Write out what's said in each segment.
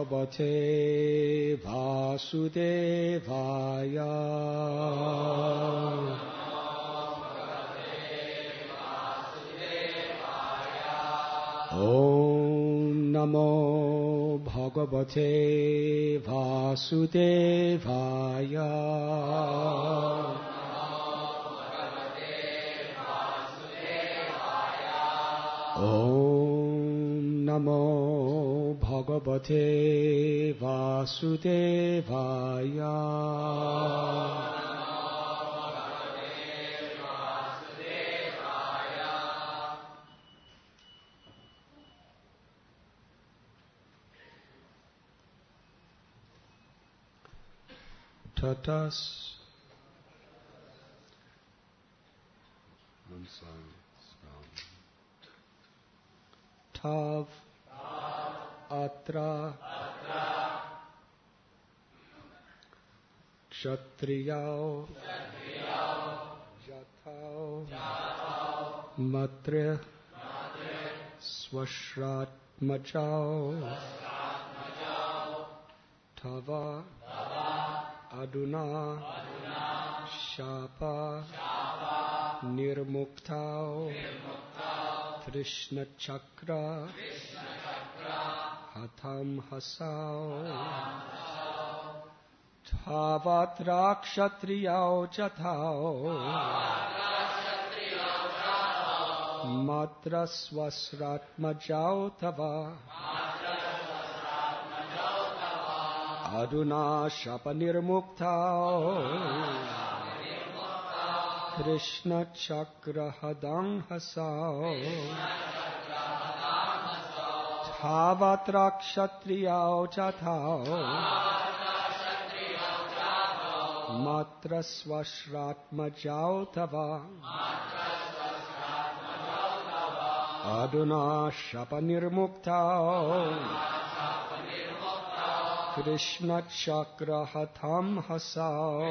Bhagavate Vasudevaya. Om Namo Bhagavate Vasudevaya. Om Namo Bhagavate Vasudevaya. Tatas. I'm sorry. Tav Atra Kshatriyao Jatao Matre Swashratmajao Tava Aduna Shapa Nirmuktao Krishna Chakra Hatam Hasao Tavat Rakshatriyao Jatao Matra Swasratmajao Tava Aduna Shapa Nirmuktao Krishna Chakra Hadam Hasao Tavat Rakshatriyao Jatao Matra Swashratmajao Tava Aduna Shapa Nirmuktao Krishna Chakra Hatam Hasao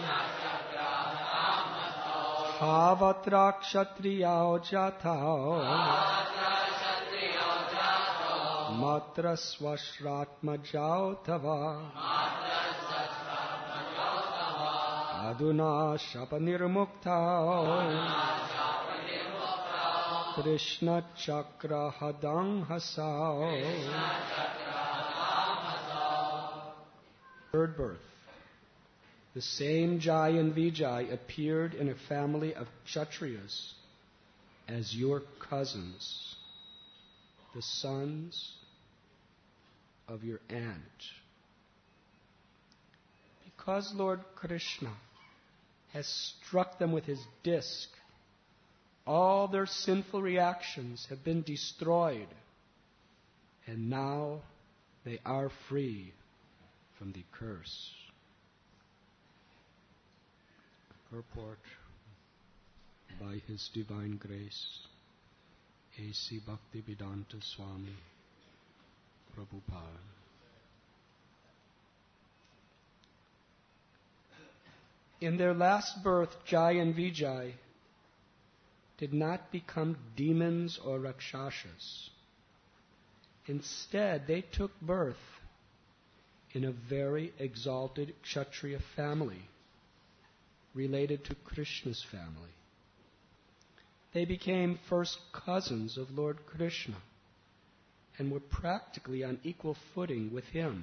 Tavat Rakshatriyao Jatao Matra Swashratmajao Tava Aduna Shapa Nirmuktao Krishna Chakra Hadam Hasao. Third birth. The same Jai and Vijay appeared in a family of Kshatriyas as your cousins, the sons of your aunt. Because Lord Krishna has struck them with his disc, all their sinful reactions have been destroyed, and now they are free from the curse. Purport by His Divine Grace, A.C. Bhaktivedanta Swami Prabhupada. In their last birth, Jai and Vijay did not become demons or rakshasas. Instead, they took birth in a very exalted Kshatriya family related to Krishna's family. They became first cousins of Lord Krishna and were practically on equal footing with him.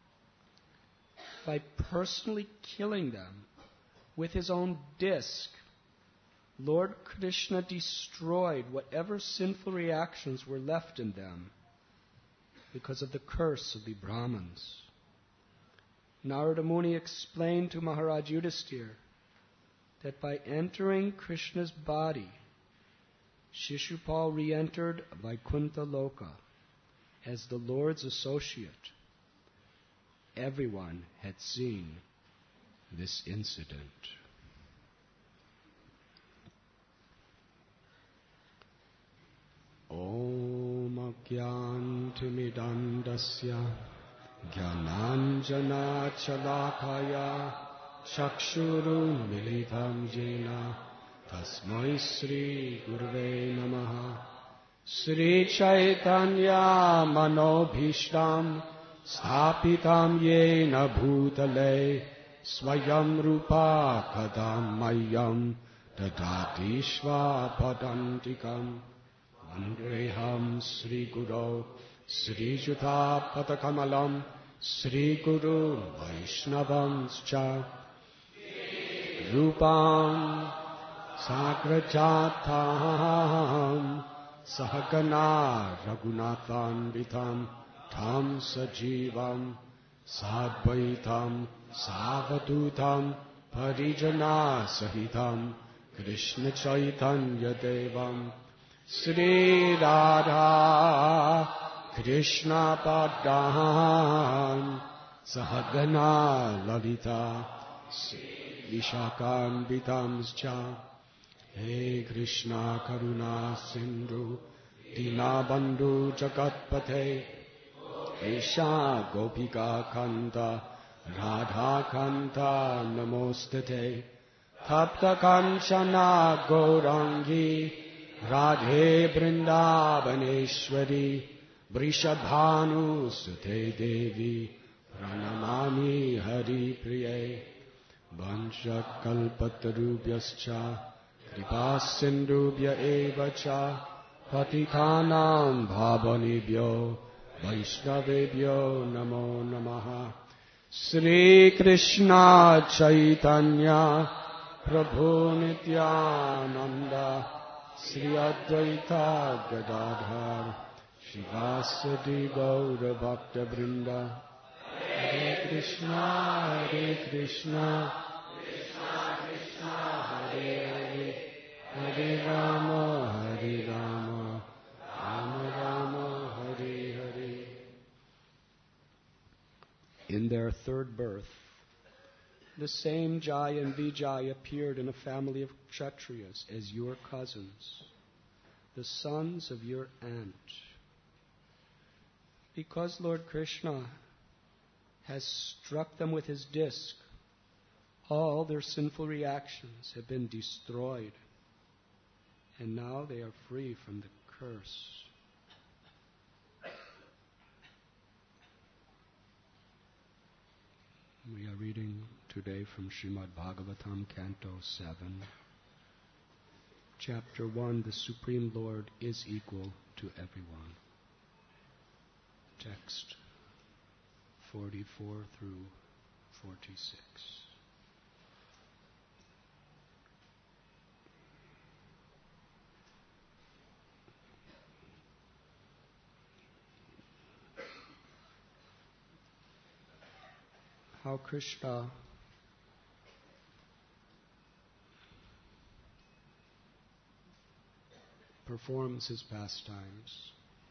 By personally killing them with his own disc, Lord Krishna destroyed whatever sinful reactions were left in them because of the curse of the Brahmins. Narada Muni explained to Maharaj Yudhisthira that by entering Krishna's body, Shishupal re-entered Vaikuntha Loka as the Lord's associate. Everyone had seen this incident. Om Agyantimidandasya Jnananjana Chalakaya Chakshuru Militam Jena Tasmai Sri Gurve Namaha. Sri Chaitanya Manobhishtam Sthapitam yena bhutale swayam rupa kadam mayam dadati svapadantikam Vandeham Sri Guru Sri Juta Patakamalam Sri Guru Vaishnavam Scha Rupam Sagrajatam Sahagana Raghunathan Vitam Tam Sajivam Sadvaitam Savadutam Parijana Sahitam Krishna Chaitanya Devam Sri Radha Krishna Padam Sahagana Lalita Vishakam Vitamscha He Krishna Karuna Sindhu Dinabandhu Jagatpate Isha Gopika Kanta Radha Kanta Namostate Tapta Kanchana Gaurangi Radhe Vrindavaneshwari Vrishabhanu Sute Devi Pranamami Hari Priye Vancha Kalpatarubhyascha Kripa Sindhubhya Evacha Patikanam Bhavanebhyo Vaishnavebhyo Namo Namaha Sri Krishna Chaitanya Prabhu Nityananda Sri Advaita Gadadhar Shivasadi Gaura Bhakta Vrinda Hare Krishna Hare Krishna Krishna Krishna Hare Hare Hare Rama Hare Rama Rama Rama Hare Hare. In their third birth, the same Jai and Vijay appeared in a family of Kshatriyas as your cousins, the sons of your aunt. Because Lord Krishna has struck them with his disc, all their sinful reactions have been destroyed, and now they are free from the curse. We are reading today from Srimad Bhagavatam, Canto 7. Chapter 1, the Supreme Lord is equal to everyone. Text 44 through 46. How Krishna performs his pastimes,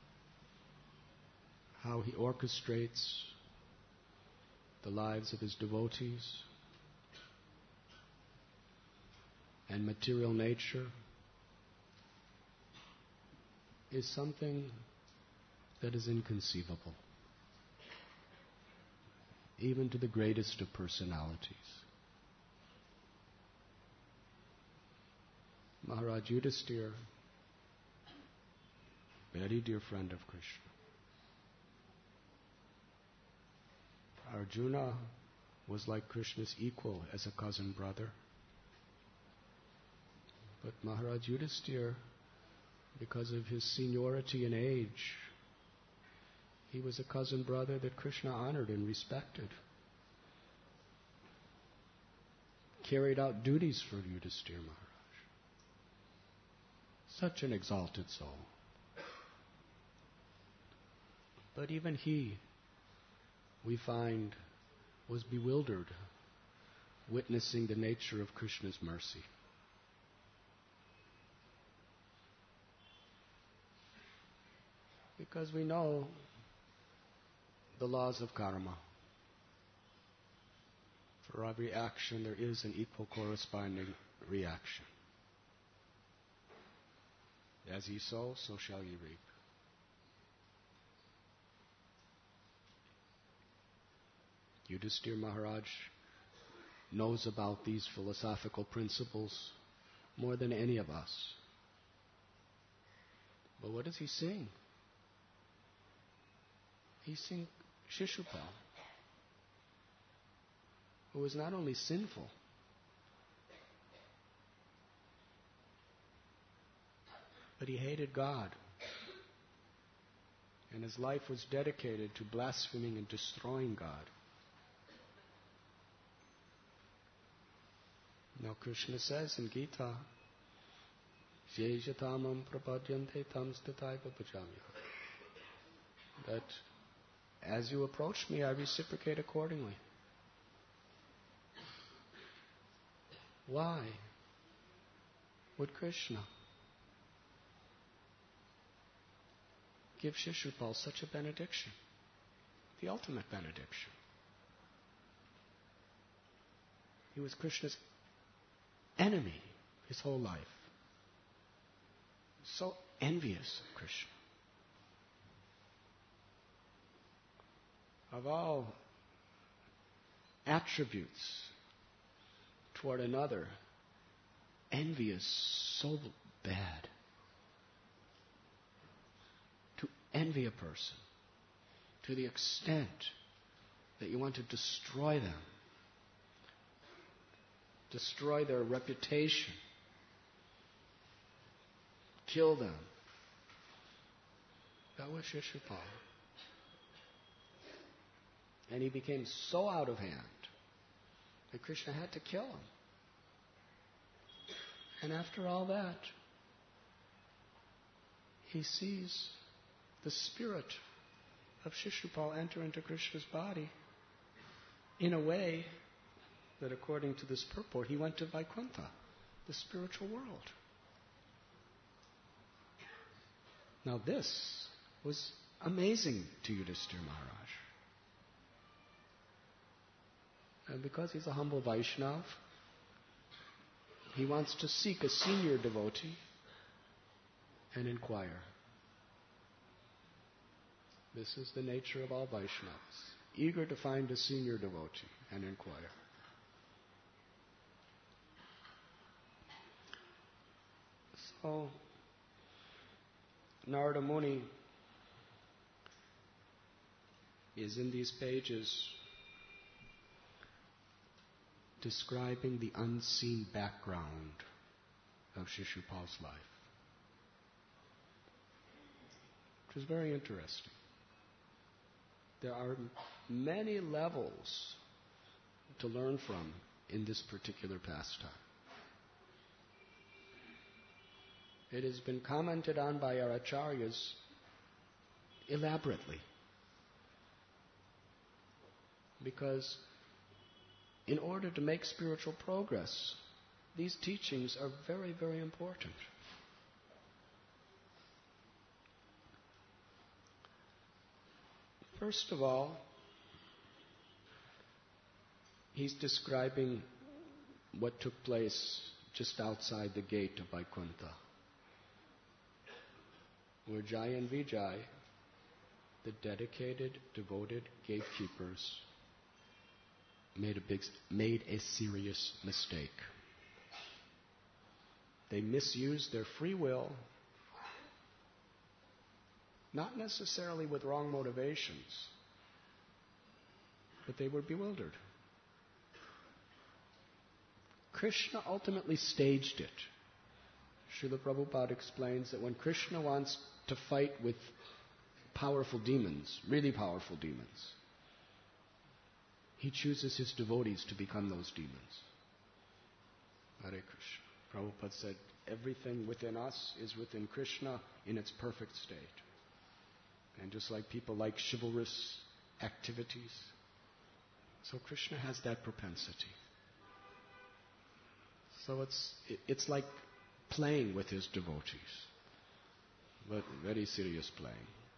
how he orchestrates the lives of his devotees, and material nature is something that is inconceivable, even to the greatest of personalities. Maharaj Yudhisthira, very dear friend of Krishna. Arjuna was like Krishna's equal as a cousin brother. But Maharaj Yudhisthira, because of his seniority in age, he was a cousin brother that Krishna honored and respected. Carried out duties for Yudhisthira Maharaj. Such an exalted soul. But even he, we find, was bewildered witnessing the nature of Krishna's mercy. Because we know the laws of karma. For every action there is an equal corresponding reaction. As ye sow, so shall ye reap. Yudhisthira Maharaj knows about these philosophical principles more than any of us. But what does he sing? He Shishupal, who was not only sinful, but he hated God. And his life was dedicated to blaspheming and destroying God. Now Krishna says in Gita, Jejatamam prapadyante tam stataiva bhajamya, that as you approach me, I reciprocate accordingly. Why would Krishna give Shishupal such a benediction? The ultimate benediction. He was Krishna's enemy his whole life. So envious of Krishna. Of all attributes toward another, envy is so bad. To envy a person to the extent that you want to destroy them, destroy their reputation, kill them. That was Shishupal. And he became so out of hand that Krishna had to kill him. And after all that, he sees the spirit of Shishupal enter into Krishna's body in a way that, according to this purport, he went to Vaikuntha, the spiritual world. Now this was amazing to Yudhishthira Maharaj. And because he's a humble Vaishnav, he wants to seek a senior devotee and inquire. This is the nature of all Vaishnavas, eager to find a senior devotee and inquire. So, Narada Muni is in these pages describing the unseen background of Shishupal's life, which is very interesting. There are many levels to learn from in this particular pastime. It has been commented on by our acharyas elaborately, because in order to make spiritual progress, these teachings are very, very important. First of all, he's describing what took place just outside the gate of Vaikuntha, where Jai and Vijay, the dedicated, devoted gatekeepers, made a serious mistake. They misused their free will, not necessarily with wrong motivations, but they were bewildered. Krishna ultimately staged it. Srila Prabhupada explains that when Krishna wants to fight with powerful demons, really powerful demons, he chooses his devotees to become those demons. Hare Krishna. Prabhupada said, everything within us is within Krishna in its perfect state. And just like people like chivalrous activities, so Krishna has that propensity. So it's like playing with his devotees, but very serious playing.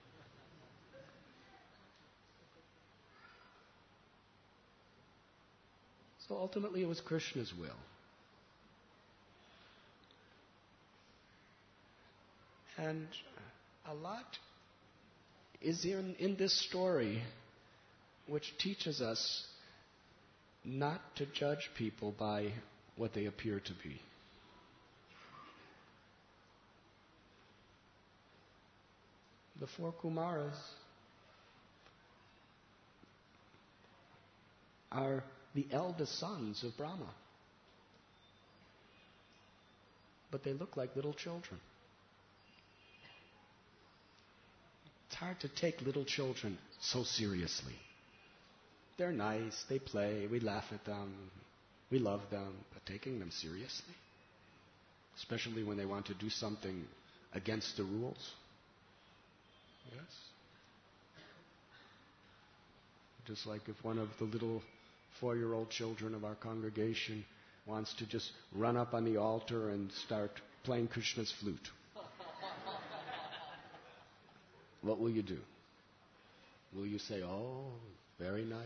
So ultimately it was Krishna's will. And a lot is in this story which teaches us not to judge people by what they appear to be. The four Kumaras are the eldest sons of Brahma. But they look like little children. It's hard to take little children so seriously. They're nice, they play, we laugh at them, we love them, but taking them seriously? Especially when they want to do something against the rules? Yes? Just like if one of the little 4-year-old children of our congregation wants to just run up on the altar and start playing Krishna's flute. What will you do? Will you say, oh, very nice?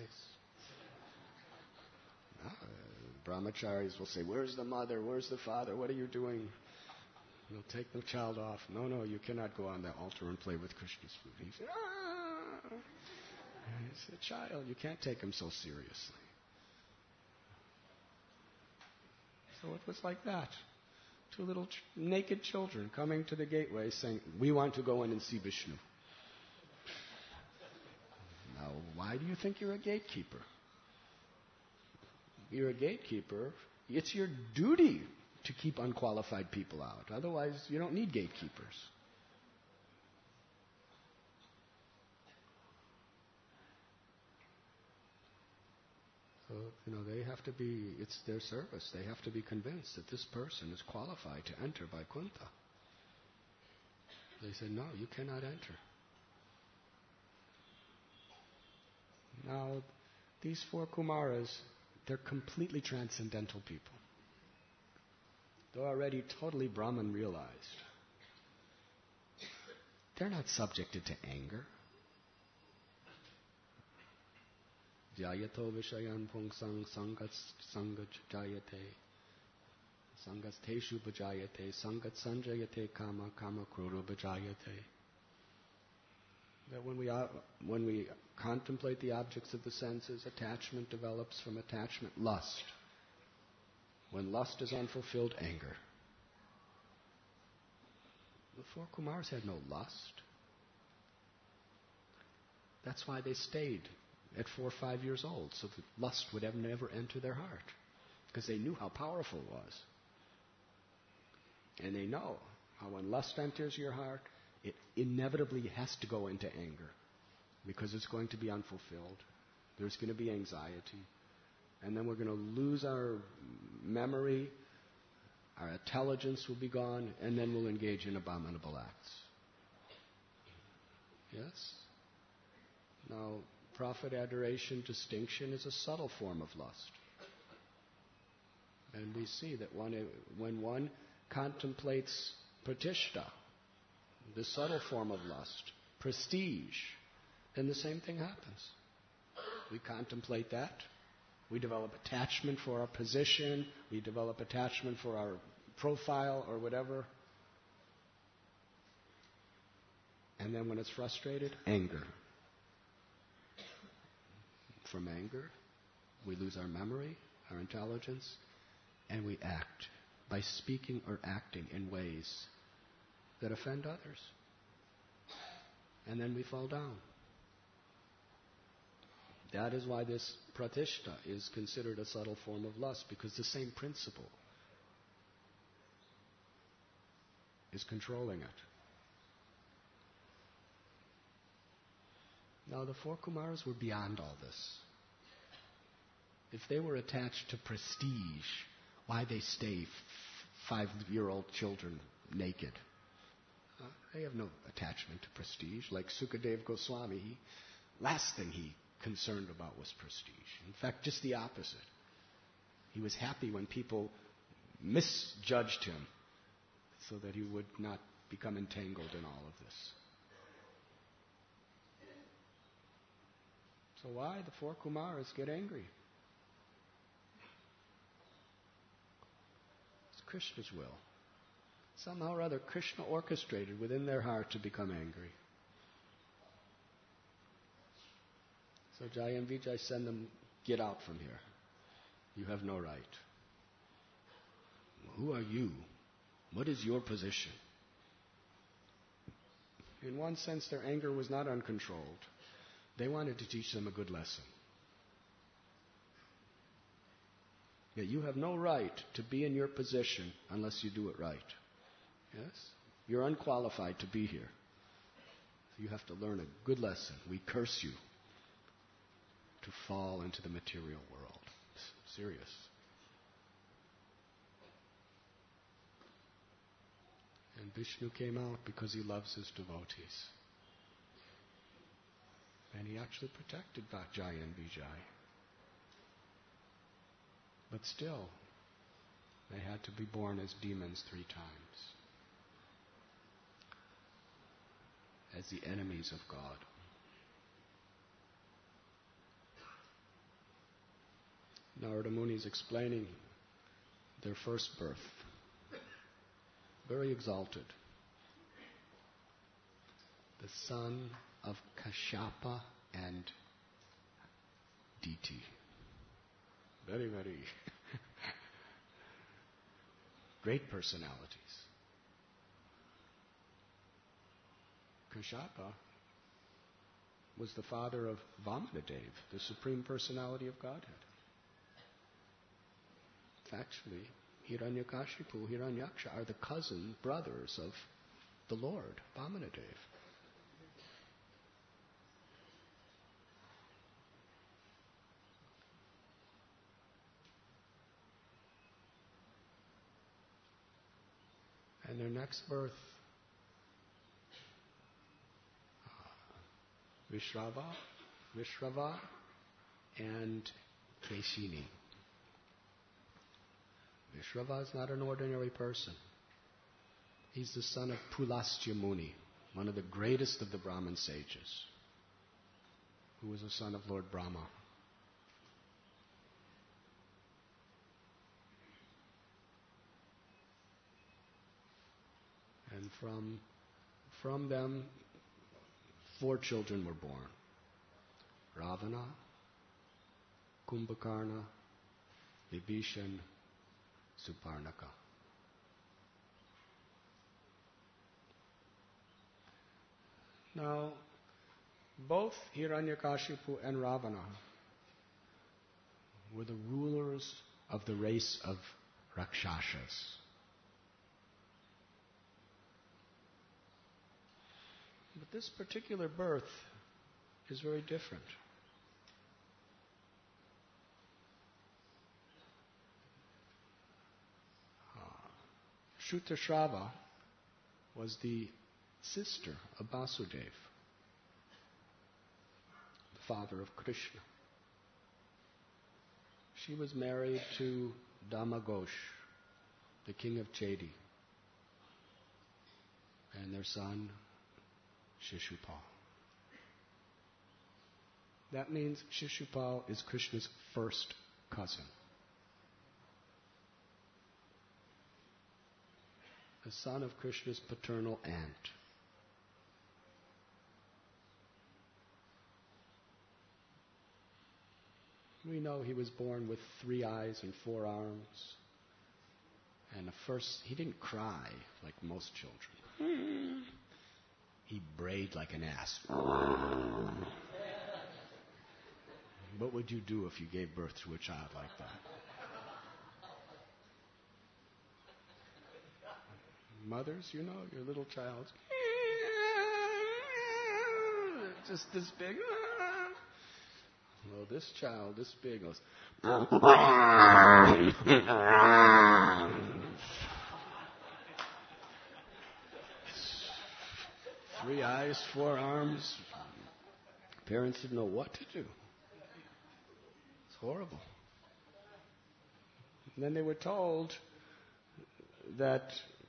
No, brahmacharis will say, where's the mother? Where's the father? What are you doing? They'll take the child off. No, you cannot go on the altar and play with Krishna's flute. He said, He's a child. You can't take him so seriously. So it was like that. 2 little naked children coming to the gateway saying, we want to go in and see Vishnu. Now, why do you think you're a gatekeeper? You're a gatekeeper. It's your duty to keep unqualified people out. Otherwise, you don't need gatekeepers. So, they have to be, it's their service. They have to be convinced that this person is qualified to enter Vaikuntha. They say, no, you cannot enter. Now, these 4 Kumaras, they're completely transcendental people. They're already totally Brahman realized. They're not subjected to anger. Jayato vishayan pungsang sangat jayate sangat teshu bhajayate sangat sanjayate kama krodha bhajayate. That when we contemplate the objects of the senses, attachment develops from attachment, lust. When lust is unfulfilled, anger. The 4 Kumars had no lust. That's why they stayed at 4 or 5 years old, so that lust would never enter their heart, because they knew how powerful it was. And they know how when lust enters your heart, it inevitably has to go into anger, because it's going to be unfulfilled. There's going to be anxiety. And then we're going to lose our memory, our intelligence will be gone, and then we'll engage in abominable acts. Yes? Now, profit, adoration, distinction is a subtle form of lust. And we see that when one contemplates pratishta, the subtle form of lust, prestige, then the same thing happens. We contemplate that. We develop attachment for our position. We develop attachment for our profile or whatever. And then when it's frustrated, anger. From anger, we lose our memory, our intelligence, and we act by speaking or acting in ways that offend others. And then we fall down. That is why this pratishta is considered a subtle form of lust, because the same principle is controlling it. Now, the 4 Kumaras were beyond all this. If they were attached to prestige, why they stay 5-year-old children naked? They have no attachment to prestige. Like Sukadeva Goswami, last thing he concerned about was prestige. In fact, just the opposite. He was happy when people misjudged him so that he would not become entangled in all of this. So why the 4 Kumaras get angry? It's Krishna's will. Somehow or other, Krishna orchestrated within their heart to become angry. So Jai and Vijay send them, get out from here. You have no right. Who are you? What is your position? In one sense, their anger was not uncontrolled. They wanted to teach them a good lesson. that you have no right to be in your position unless you do it right. Yes? You're unqualified to be here. You have to learn a good lesson. We curse you to fall into the material world. It's serious. And Vishnu came out because he loves his devotees. And he actually protected Jaya and Vijay. But still, they had to be born as demons 3 times. As the enemies of God. Narada Muni is explaining their first birth. Very exalted. The son of Kashyapa and Diti. Very, very great personalities. Kashyapa was the father of Vamanadev, the Supreme Personality of Godhead. Actually, Hiranyakashipu, Hiranyaksha are the cousin brothers of the Lord, Vamanadev. And their next birth, Vishrava and Keshini. Vishrava is not an ordinary person. He's the son of Pulastya Muni, one of the greatest of the Brahmin sages, who was a son of Lord Brahma. And from them, 4 children were born. Ravana, Kumbhakarna, Vibhishan, Suparnaka. Now, both Hiranyakashipu and Ravana were the rulers of the race of Rakshasas. But this particular birth is very different. Shrutashrava was the sister of Vasudev, the father of Krishna. She was married to Damagosh, the king of Chedi, and their son Shishupal. That means Shishupal is Krishna's first cousin. The son of Krishna's paternal aunt. We know he was born with 3 eyes and 4 arms. And at first, he didn't cry like most children. He brayed like an ass. What would you do if you gave birth to a child like that? Mothers, you know, your little child's just this big. Well, this child, this big, goes. 3 eyes, 4 arms. Parents didn't know what to do. It's horrible. And then they were told that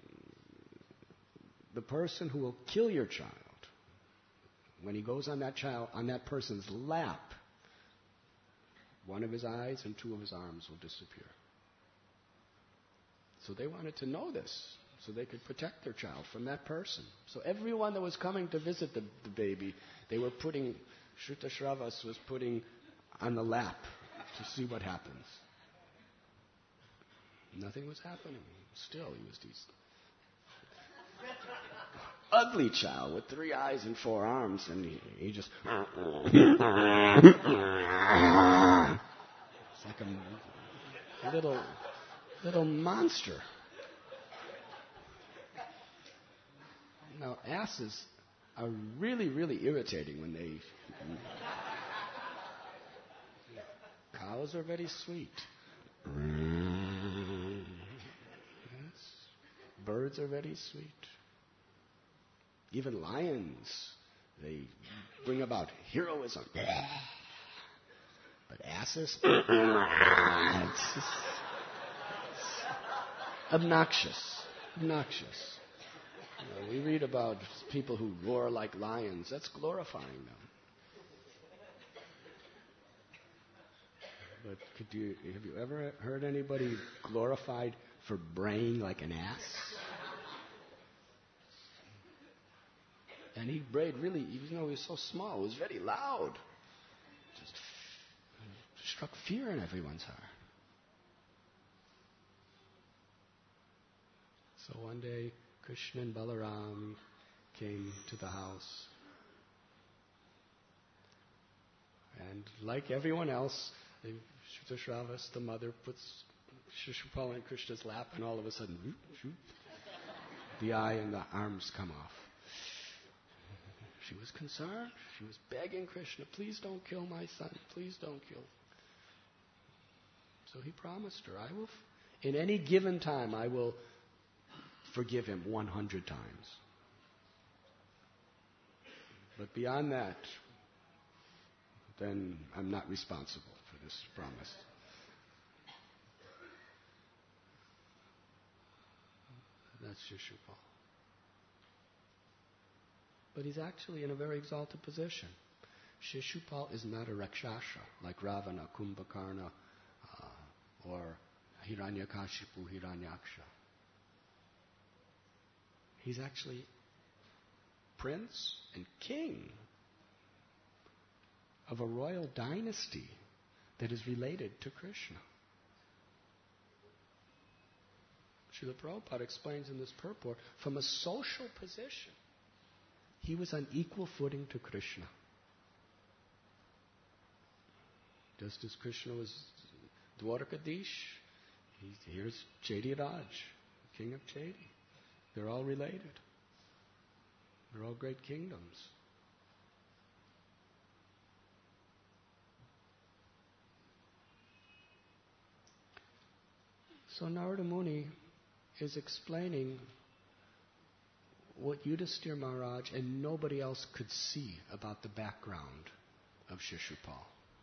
the person who will kill your child, when he goes on that person's lap, 1 of his eyes and 2 of his arms will disappear. So they wanted to know this, so they could protect their child from that person. So everyone that was coming to visit the baby, they were putting, Shrutasravas was putting on the lap to see what happens. Nothing was happening. Still, he was this ugly child with 3 eyes and 4 arms, and he just... It's like little monster. Now, asses are really, really irritating when they... Cows are very sweet. Yes. Birds are very sweet. Even lions, they bring about heroism. But asses, it's obnoxious. Obnoxious. We read about people who roar like lions. That's glorifying them. But have you ever heard anybody glorified for braying like an ass? And he brayed really, even though he was so small, it was very loud. Just struck fear in everyone's heart. So one day, Krishna and Balaram came to the house. And like everyone else, Shravas, the mother, puts Shishupal in Krishna's lap, and all of a sudden, the eye and the arms come off. She was concerned. She was begging Krishna, please don't kill my son. Please don't kill. So he promised her, in any given time, I will forgive him 100 times. But beyond that, then I'm not responsible for this promise. That's Shishupal. But he's actually in a very exalted position. Shishupal is not a Rakshasa like Ravana, Kumbhakarna, or Hiranyakashipu, Hiranyaksha. He's actually prince and king of a royal dynasty that is related to Krishna. Srila Prabhupada explains in this purport, from a social position, he was on equal footing to Krishna. Just as Krishna was Dwarkadish, here's Chedi Raj, king of Chedi. They're all related. They're all great kingdoms. So Narada Muni is explaining what Yudhisthira Maharaj and nobody else could see about the background of Shishupal.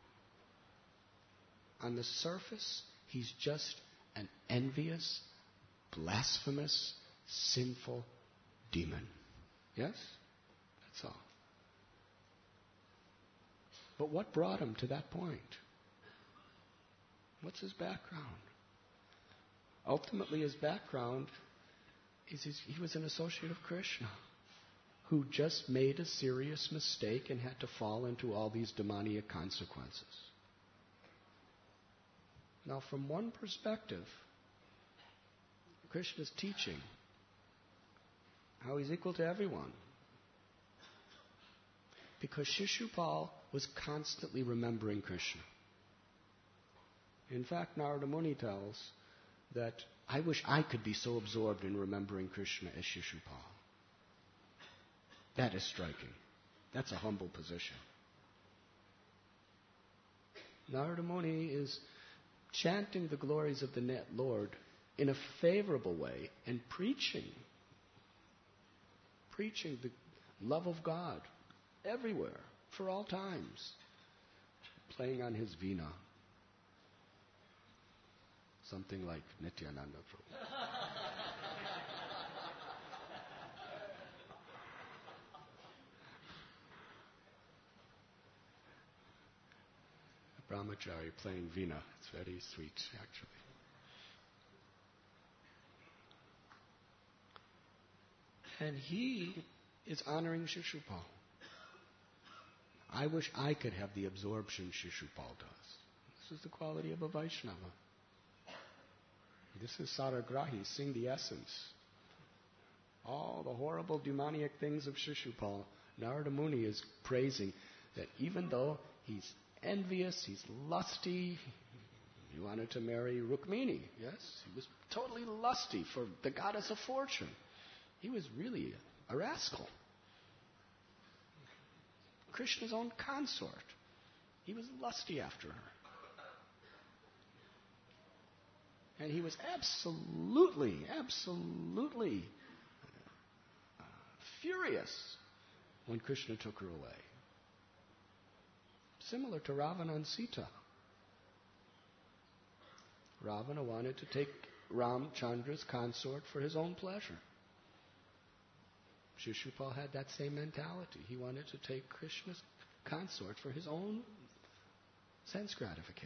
On the surface, he's just an envious, blasphemous, sinful demon. Yes? That's all. But what brought him to that point? What's his background? Ultimately, his background is he was an associate of Krishna who just made a serious mistake and had to fall into all these demoniac consequences. Now, from one perspective, Krishna's teaching how he's equal to everyone. Because Shishupal was constantly remembering Krishna. In fact, Narada Muni tells that I wish I could be so absorbed in remembering Krishna as Shishupal. That is striking. That's a humble position. Narada Muni is chanting the glories of the net Lord in a favorable way and preaching the love of God everywhere, for all times, playing on his veena. Something like Nityananda Prabhu. A brahmachari playing veena. It's very sweet, actually. And he is honoring Shishupal. I wish I could have the absorption Shishupal does. This is the quality of a Vaishnava. This is Saragrahi, seeing the essence. All the horrible demoniac things of Shishupal, Narada Muni is praising that even though he's envious, he's lusty, He wanted to marry Rukmini, yes? He was totally lusty for the goddess of fortune. He was really a rascal. Krishna's own consort. He was lusty after her. And he was absolutely furious when Krishna took her away. Similar to Ravana and Sita. Ravana wanted to take Ramchandra's consort for his own pleasure. Shishupal had that same mentality. He wanted to take Krishna's consort for his own sense gratification.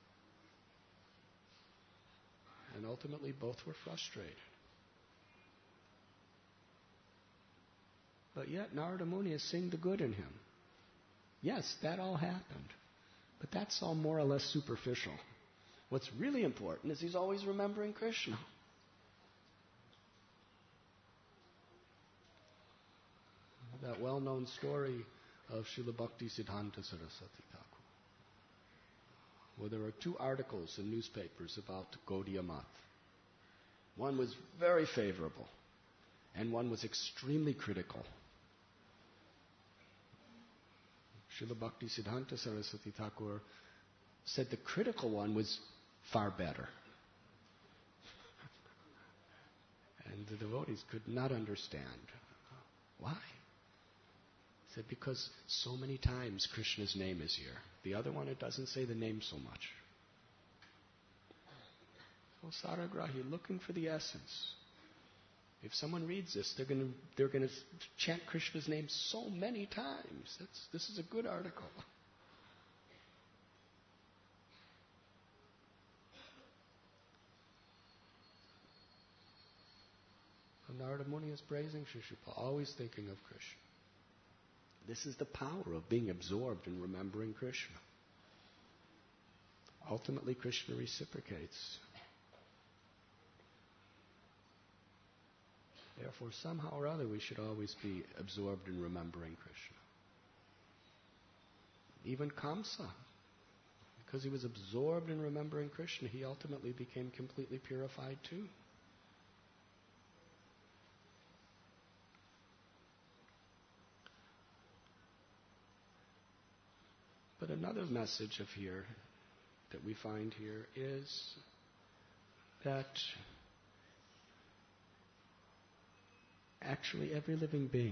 And ultimately both were frustrated. But yet Narada Muni is seeing the good in him. Yes, that all happened. But that's all more or less superficial. What's really important is he's always remembering Krishna. That well-known story of Srila Bhakti Siddhanta Saraswati Thakur, where there are two articles in newspapers about Gaudiya Math. One was very favorable, and one was extremely critical. Srila Bhakti Siddhanta Saraswati Thakur said the critical one was far better. And the devotees could not understand. Why? He said, because so many times Krishna's name is here. The other one, it doesn't say the name so much. So Saragrahi, looking for the essence. If someone reads this, they're going to chant Krishna's name so many times. This is a good article. Narada Muni is praising Shishupal, always thinking of Krishna. This is the power of being absorbed in remembering Krishna. Ultimately, Krishna reciprocates. Therefore, somehow or other, we should always be absorbed in remembering Krishna. Even Kamsa, because he was absorbed in remembering Krishna, he ultimately became completely purified too. But another message of here, that we find here, is that actually every living being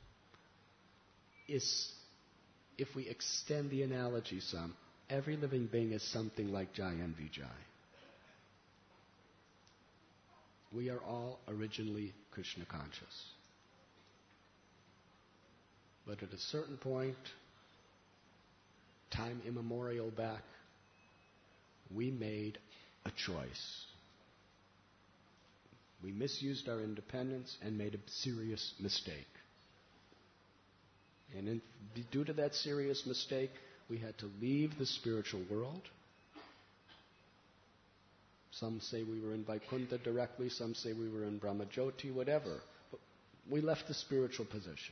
is, if we extend the analogy some, every living being is something like Jai and Vijay. We are all originally Krishna conscious. But at a certain point, time immemorial back, we made a choice. We misused our independence and made a serious mistake. And due to that serious mistake, we had to leave the spiritual world. Some say we were in Vaikuntha directly, some say we were in Brahmajyoti, whatever. But we left the spiritual position.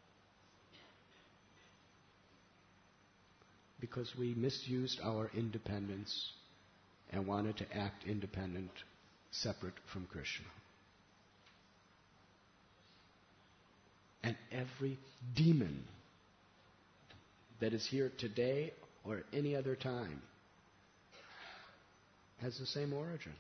Because we misused our independence and wanted to act independent, separate from Krishna. And every demon that is here today or at any other time has the same origin.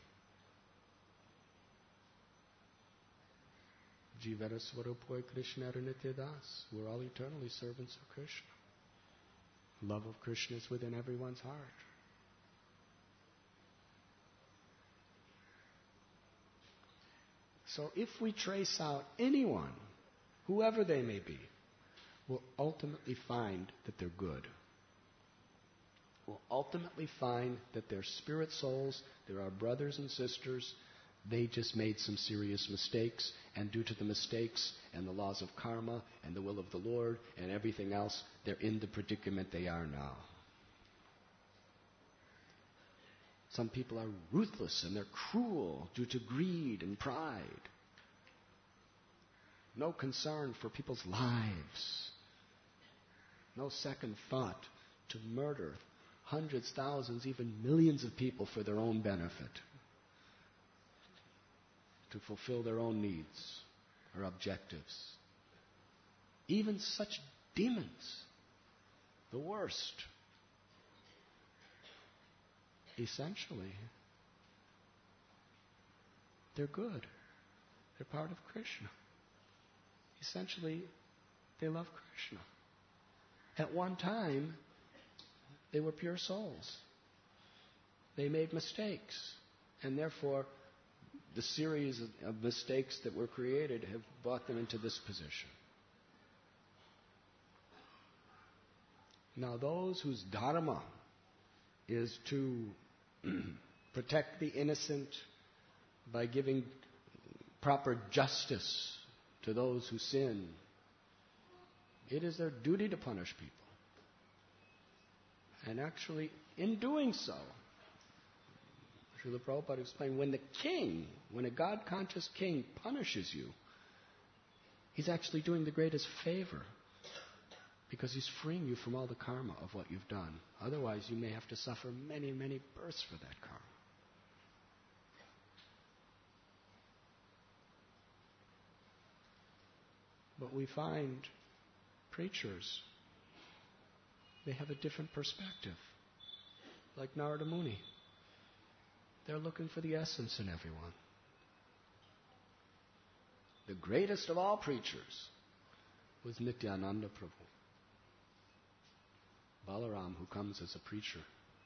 Jivara Swarupoi Krishna Nityadas. We're all eternally servants of Krishna. Love of Krishna is within everyone's heart. So if we trace out anyone, whoever they may be, we'll ultimately find that they're good. We'll ultimately find that they're spirit souls, they're our brothers and sisters. They just made some serious mistakes, and due to the mistakes and the laws of karma and the will of the Lord and everything else, they're in the predicament they are now. Some people are ruthless and they're cruel due to greed and pride. No concern for people's lives. No second thought to murder hundreds, thousands, even millions of people for their own benefit, to fulfill their own needs or objectives. Even such demons, the worst, essentially, they're good. They're part of Krishna. Essentially, they love Krishna. At one time, they were pure souls. They made mistakes, and therefore the series of mistakes that were created have brought them into this position. Now those whose dharma is to protect the innocent by giving proper justice to those who sin, it is their duty to punish people. And actually, in doing so, Srila Prabhupada explained, when a God-conscious king punishes you, he's actually doing the greatest favor, because he's freeing you from all the karma of what you've done. Otherwise, you may have to suffer many, many births for that karma. But we find preachers, they have a different perspective. Like Narada Muni. They're looking for the essence in everyone. The greatest of all preachers was Nityananda Prabhu. Balaram, who comes as a preacher.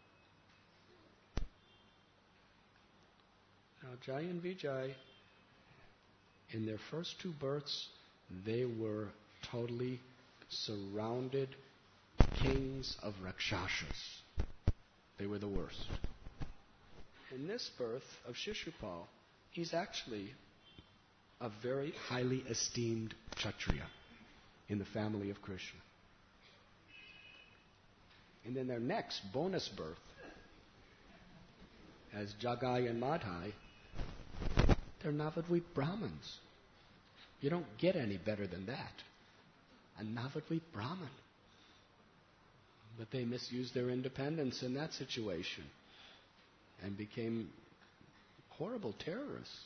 Now, Jai and Vijay, in their first two births, they were totally surrounded kings of Rakshasas. They were the worst. In this birth of Shishupal, he's actually a very highly esteemed Kshatriya in the family of Krishna. And then their next bonus birth, as Jagai and Madhai, they're Navadvip Brahmins. You don't get any better than that. A Navadvip Brahmin. But they misused their independence in that situation and became horrible terrorists.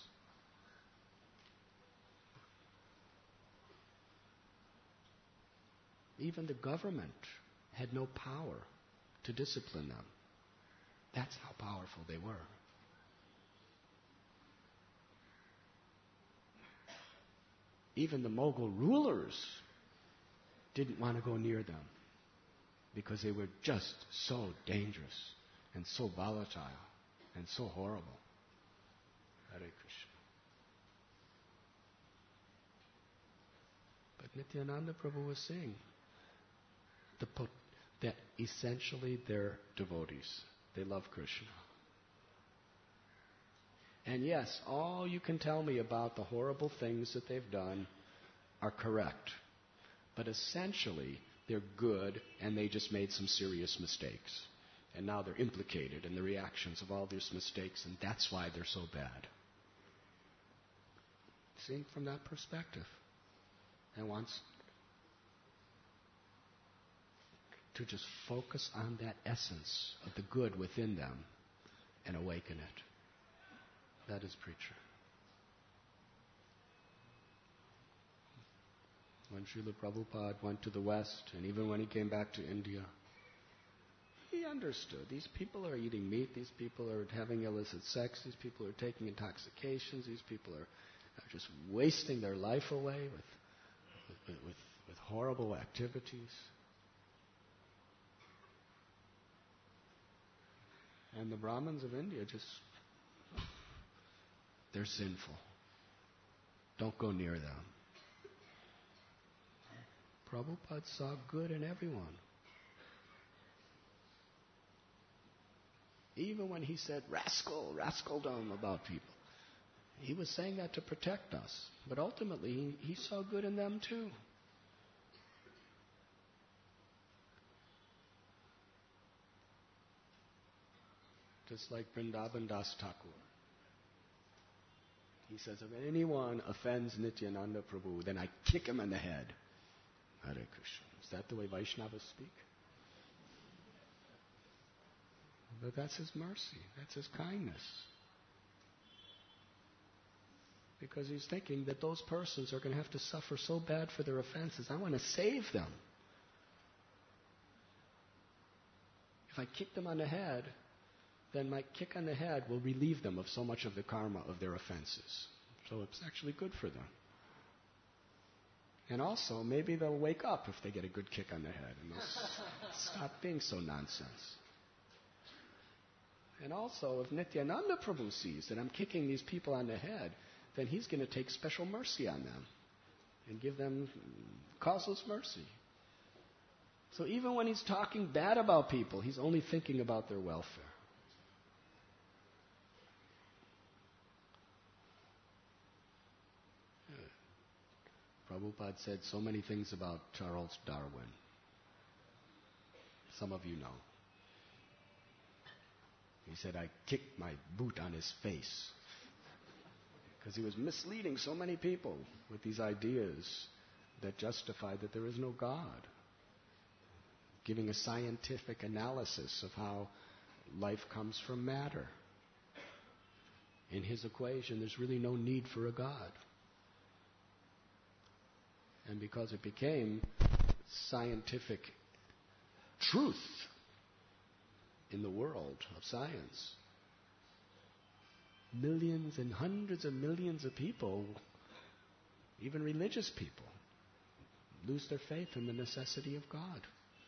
Even the government had no power to discipline them. That's how powerful they were. Even the Mughal rulers didn't want to go near them because they were just so dangerous and so volatile and so horrible. Hare Krishna. But Nityananda Prabhu was saying that essentially they're devotees. They love Krishna. And yes, all you can tell me about the horrible things that they've done are correct. But essentially, they're good, and they just made some serious mistakes. And now they're implicated in the reactions of all these mistakes, and that's why they're so bad. Seeing from that perspective. And wants to just focus on that essence of the good within them and awaken it. That is preacher. When Srila Prabhupada went to the West, and even when he came back to India, he understood. These people are eating meat, these people are having illicit sex, these people are taking intoxications, these people are just wasting their life away with horrible activities. And the Brahmins of India they're sinful. Don't go near them. Prabhupada saw good in everyone. Even when he said rascaldom about people, he was saying that to protect us. But ultimately, he saw good in them too. Just like Vrindavan Das Thakur. He says, if anyone offends Nityananda Prabhu, then I kick him in the head. Hare Krishna. Is that the way Vaishnavas speak? But that's His mercy. That's His kindness. Because He's thinking that those persons are going to have to suffer so bad for their offenses. I want to save them. If I kick them on the head, then my kick on the head will relieve them of so much of the karma of their offenses. So it's actually good for them. And also, maybe they'll wake up if they get a good kick on the head, and they'll stop being so nonsense. And also, if Nityananda Prabhu sees that I'm kicking these people on the head, then he's going to take special mercy on them and give them causeless mercy. So even when he's talking bad about people, he's only thinking about their welfare. Prabhupada said so many things about Charles Darwin. Some of you know. He said, I kicked my boot on his face. Because he was misleading so many people with these ideas that justify that there is no God. Giving a scientific analysis of how life comes from matter. In his equation, there's really no need for a God. And because it became scientific truth in the world of science, millions and hundreds of millions of people, even religious people, lose their faith in the necessity of God.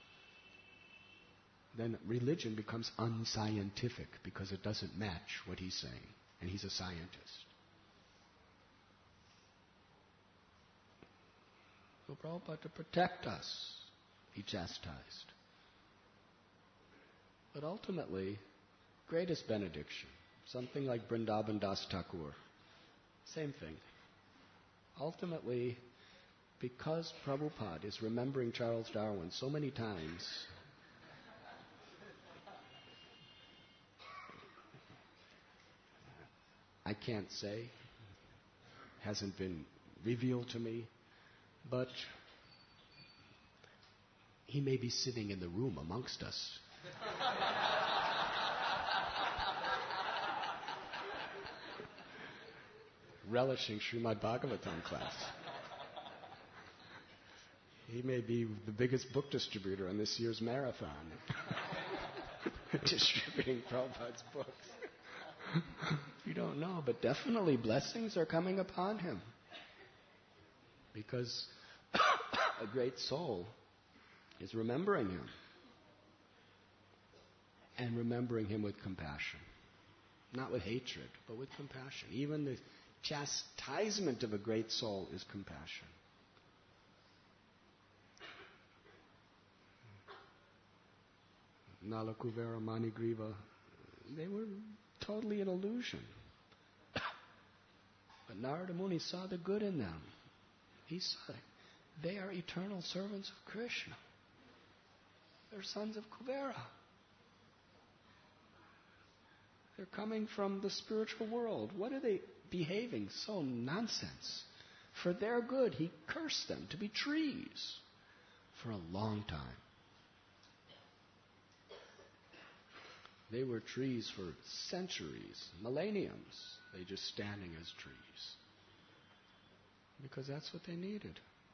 Then religion becomes unscientific because it doesn't match what he's saying. And he's a scientist. So Prabhupada, to protect us, he chastised. But ultimately, greatest benediction, something like Vrindavan Das Thakur, same thing. Ultimately, because Prabhupada is remembering Charles Darwin so many times, I can't say, hasn't been revealed to me, but he may be sitting in the room amongst us. Relishing Srimad Bhagavatam class. He may be the biggest book distributor in this year's marathon, distributing Prabhupada's books. You don't know, but definitely blessings are coming upon him. Because a great soul is remembering him. And remembering him with compassion. Not with hatred, but with compassion. Even the chastisement of a great soul is compassion. Nala Kuvera, Manigriva, they were totally an illusion. But Narada Muni saw the good in them. He saw they are eternal servants of Krishna. They're sons of Kuvera. They're coming from the spiritual world. What are they behaving so nonsense? For their good, he cursed them to be trees for a long time. They were trees for centuries, millenniums. They just standing as trees. Because that's what they needed.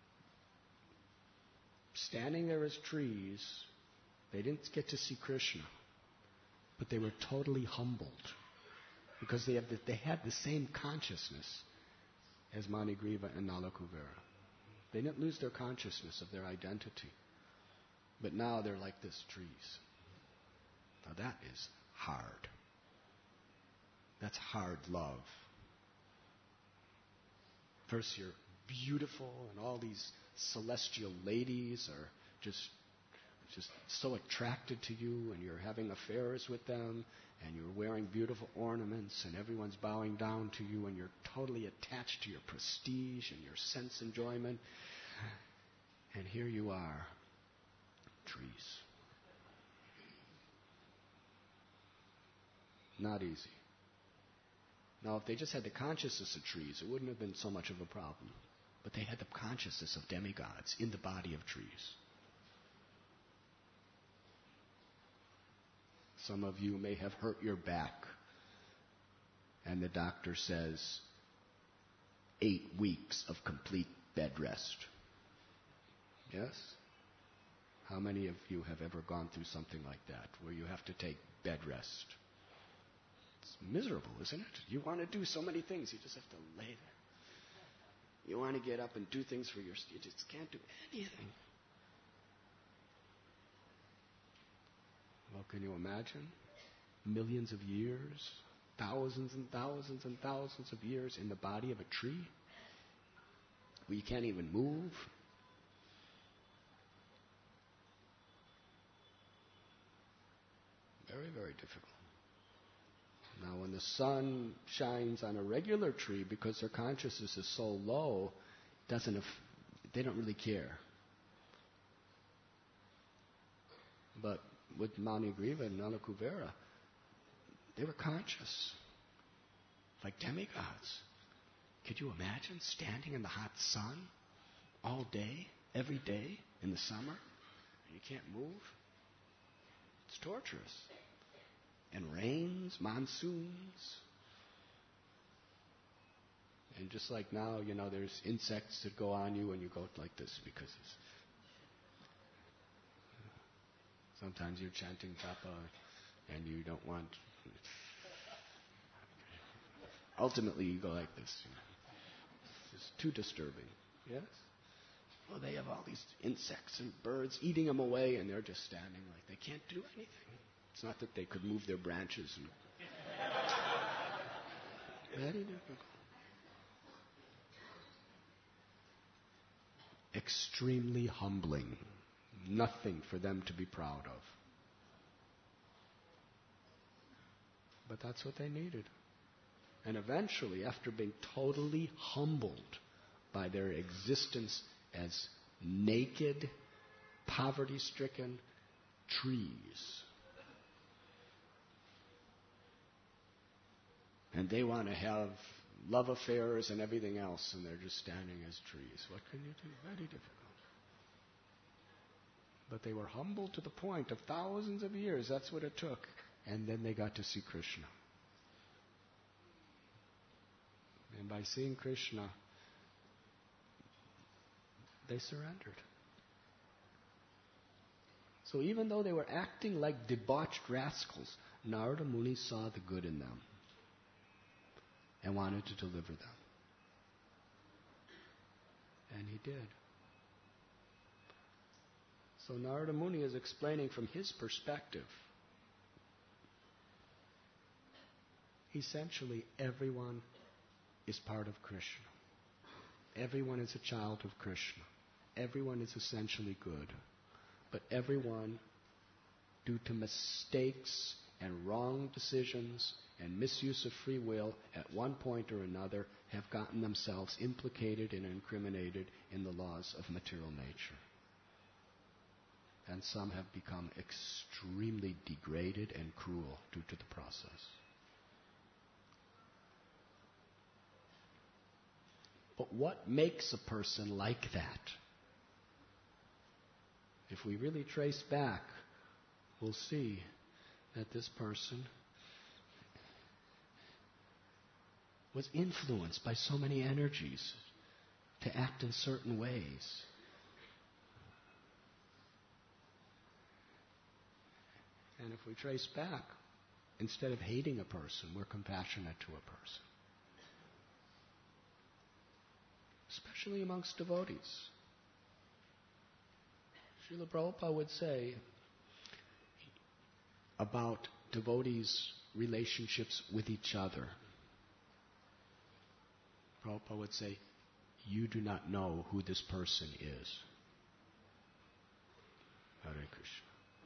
Standing there as trees, they didn't get to see Krishna. But they were totally humbled. Because they had the same consciousness as Manigriva and Nala Kuvera. They didn't lose their consciousness of their identity. But now they're like this trees. Now that is hard. That's hard love. First you're beautiful and all these celestial ladies are just so attracted to you and you're having affairs with them and you're wearing beautiful ornaments and everyone's bowing down to you and you're totally attached to your prestige and your sense enjoyment. And here you are, trees. Not easy. Now, if they just had the consciousness of trees, it wouldn't have been so much of a problem. But they had the consciousness of demigods in the body of trees. Some of you may have hurt your back, and the doctor says 8 weeks of complete bed rest. Yes? How many of you have ever gone through something like that, where you have to take bed rest? It's miserable, isn't it? You want to do so many things, you just have to lay there. You want to get up and do things for you just can't do anything. Well, can you imagine? Millions of years, thousands and thousands and thousands of years in the body of a tree, where you can't even move. Very, very difficult. Now, when the sun shines on a regular tree, because their consciousness is so low, they don't really care. But with Manigriva and Nalakuvera, they were conscious, like demigods. Could you imagine standing in the hot sun all day, every day in the summer, and you can't move? It's torturous. And rains, monsoons. And just like now, there's insects that go on you and you go like this because sometimes you're chanting japa and you don't want. Ultimately, you go like this. It's too disturbing. Yes? Well, they have all these insects and birds eating them away, and they're just standing like they can't do anything. It's not that they could move their branches. Very difficult. Extremely humbling. Nothing for them to be proud of. But that's what they needed. And eventually, after being totally humbled by their existence as naked, poverty-stricken trees, and they want to have love affairs and everything else, and they're just standing as trees. What can you do? Very difficult. But they were humbled to the point of thousands of years. That's what it took. And then they got to see Krishna. And by seeing Krishna, they surrendered. So even though they were acting like debauched rascals, Narada Muni saw the good in them and wanted to deliver them. And he did. So Narada Muni is explaining from his perspective. Essentially, everyone is part of Krishna. Everyone is a child of Krishna. Everyone is essentially good. But everyone, due to mistakes and wrong decisions and misuse of free will, at one point or another, have gotten themselves implicated and incriminated in the laws of material nature. And some have become extremely degraded and cruel due to the process. But what makes a person like that? If we really trace back, we'll see that this person was influenced by so many energies to act in certain ways. And if we trace back, instead of hating a person, we're compassionate to a person. Especially amongst devotees. Srila Prabhupada would say about devotees' relationships with each other. Prabhupada would say, you do not know who this person is. Hare Krishna.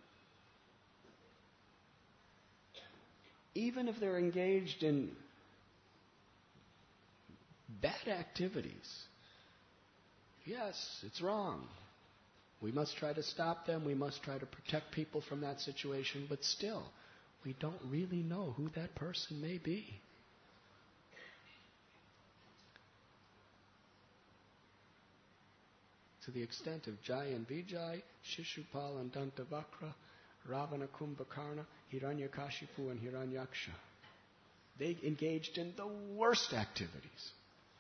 Even if they're engaged in bad activities, yes, it's wrong. We must try to stop them. We must try to protect people from that situation. But still, we don't really know who that person may be. To the extent of Jai and Vijay, Shishupal and Dantavakra, Ravana, Kumbhakarna, Hiranyakashipu, and Hiranyaksha. They engaged in the worst activities.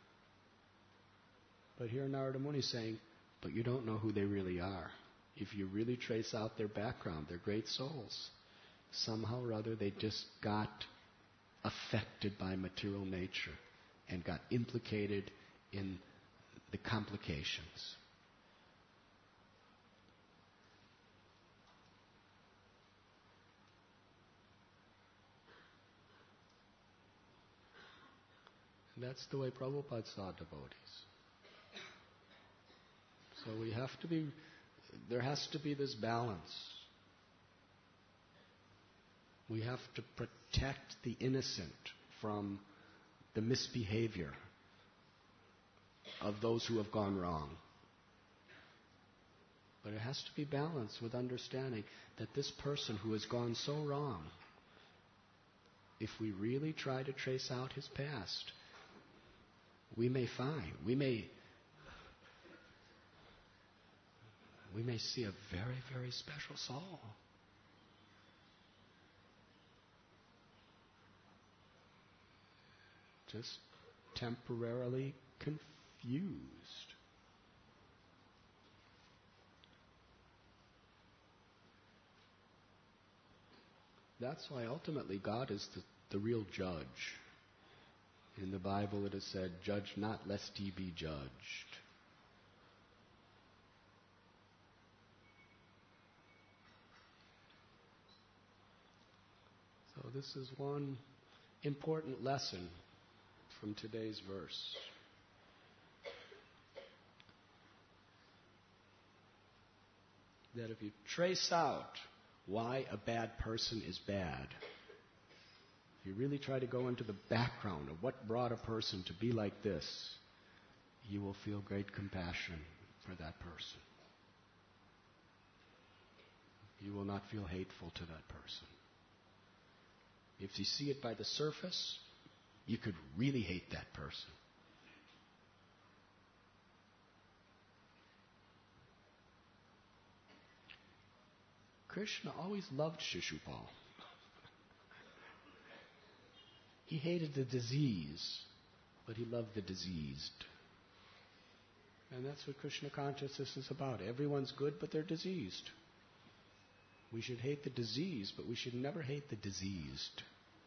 But here Narada Muni is saying, but you don't know who they really are. If you really trace out their background, they're great souls. Somehow or other they just got affected by material nature and got implicated in the complications. And that's the way Prabhupada saw devotees. So there has to be this balance. We have to protect the innocent from the misbehavior of those who have gone wrong. But it has to be balanced with understanding that this person who has gone so wrong, if we really try to trace out his past, we may see a very, very special soul. Just temporarily confused. That's why ultimately God is the real judge. In the Bible it is said, "Judge not lest ye be judged." So this is one important lesson from today's verse. That if you trace out why a bad person is bad, if you really try to go into the background of what brought a person to be like this, you will feel great compassion for that person. You will not feel hateful to that person. If you see it by the surface, you could really hate that person. Krishna always loved Shishupal. He hated the disease, but he loved the diseased. And that's what Krishna consciousness is about. Everyone's good, but they're diseased. We should hate the disease, but we should never hate the diseased.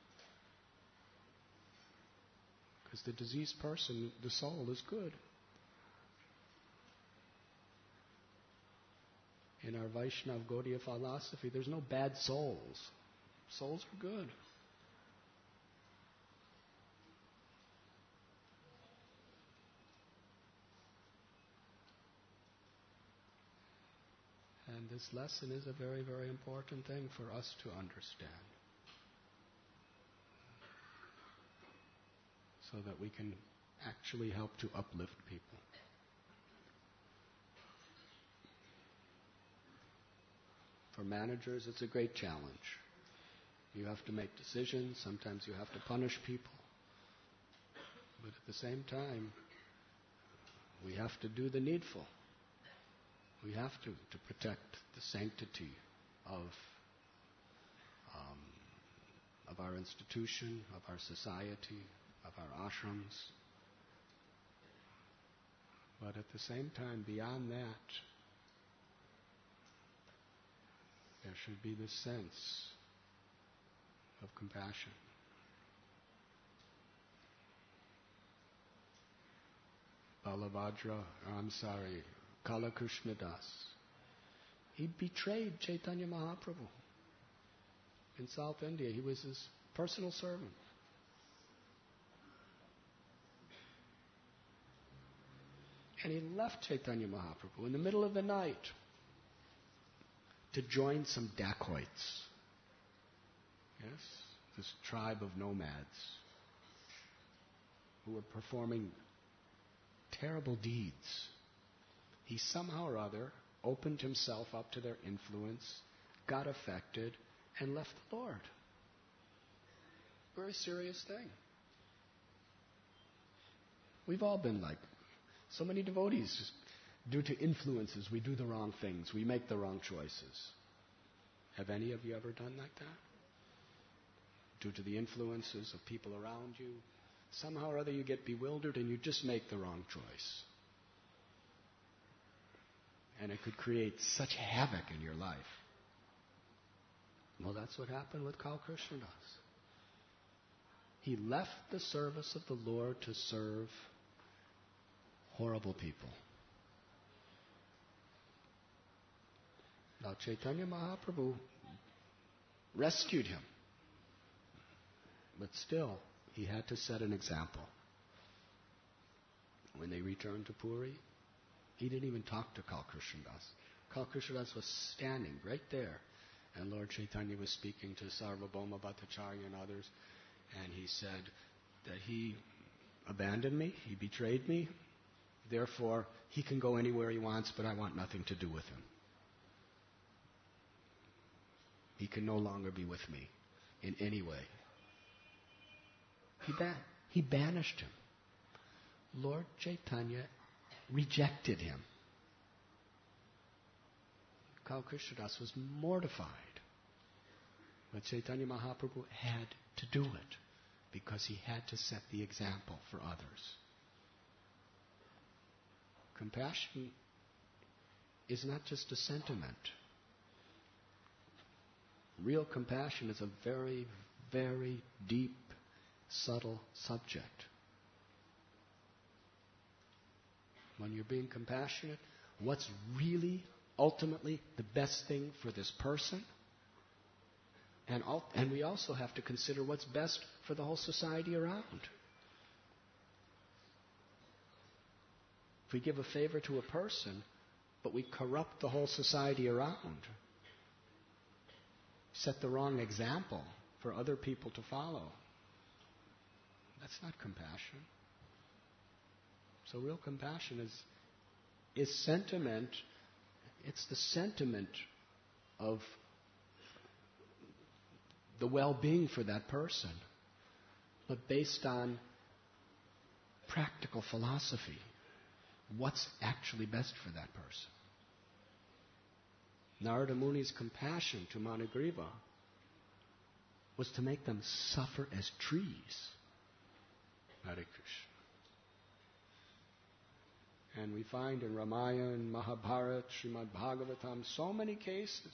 Because the diseased person, the soul, is good. In our Vaishnava Gaudiya philosophy, there's no bad souls. Souls are good. And this lesson is a very, very important thing for us to understand. So that we can actually help to uplift people. For managers, it's a great challenge. You have to make decisions. Sometimes you have to punish people. But at the same time, we have to do the needful. We have to protect the sanctity of our institution, of our society, of our ashrams. But at the same time, beyond that, there should be this sense of compassion. Kala Krishna Das. He betrayed Chaitanya Mahaprabhu. In South India, he was his personal servant. And he left Chaitanya Mahaprabhu in the middle of the night to join some dacoits. Yes, this tribe of nomads who were performing terrible deeds. He somehow or other opened himself up to their influence, got affected, and left the Lord. Very serious thing. We've all been like so many devotees. Due to influences, we do the wrong things. We make the wrong choices. Have any of you ever done like that? Due to the influences of people around you, somehow or other you get bewildered and you just make the wrong choice. And it could create such havoc in your life. Well, that's what happened with Karl Krishna Das. He left the service of the Lord to serve horrible people. Now Chaitanya Mahaprabhu rescued him. But still, he had to set an example. When they returned to Puri, he didn't even talk to Karl Krishna Das. Karl Krishna Das was standing right there. And Lord Chaitanya was speaking to Sarvabhauma Bhattacharya and others. And he said that he abandoned me, he betrayed me. Therefore, he can go anywhere he wants, but I want nothing to do with him. He can no longer be with me in any way. He banished him. Lord Chaitanya rejected him. Karl Krishna Das was mortified. But Chaitanya Mahaprabhu had to do it because he had to set the example for others. Compassion is not just a sentiment. Real compassion is a very, very deep, subtle subject. When you're being compassionate, what's really, ultimately, the best thing for this person? And we also have to consider what's best for the whole society around. If we give a favor to a person, but we corrupt the whole society around, set the wrong example for other people to follow, that's not compassion. So real compassion is sentiment. It's the sentiment of the well-being for that person, but based on practical philosophy. What's actually best for that person? Narada Muni's compassion to Manigriva was to make them suffer as trees. Hare Krishna. And we find in Ramayana, Mahabharata, Srimad Bhagavatam, so many cases.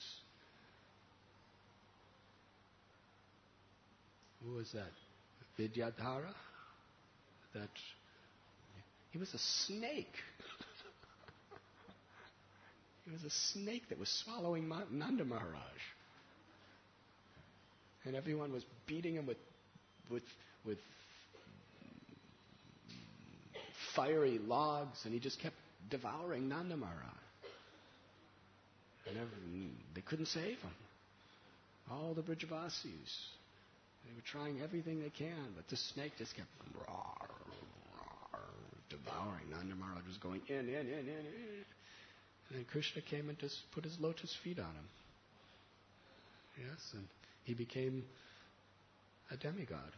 Who was that? Vidyadhara? That he was a snake. He was a snake that was swallowing Nanda Maharaj. And everyone was beating him with fiery logs, and he just kept devouring Nanda Maharaj. And they couldn't save him. All the Brijavasis, they were trying everything they can, but the snake just kept devouring. Nanda Maharaj was going in. And then Krishna came and just put his lotus feet on him. Yes, and he became a demigod.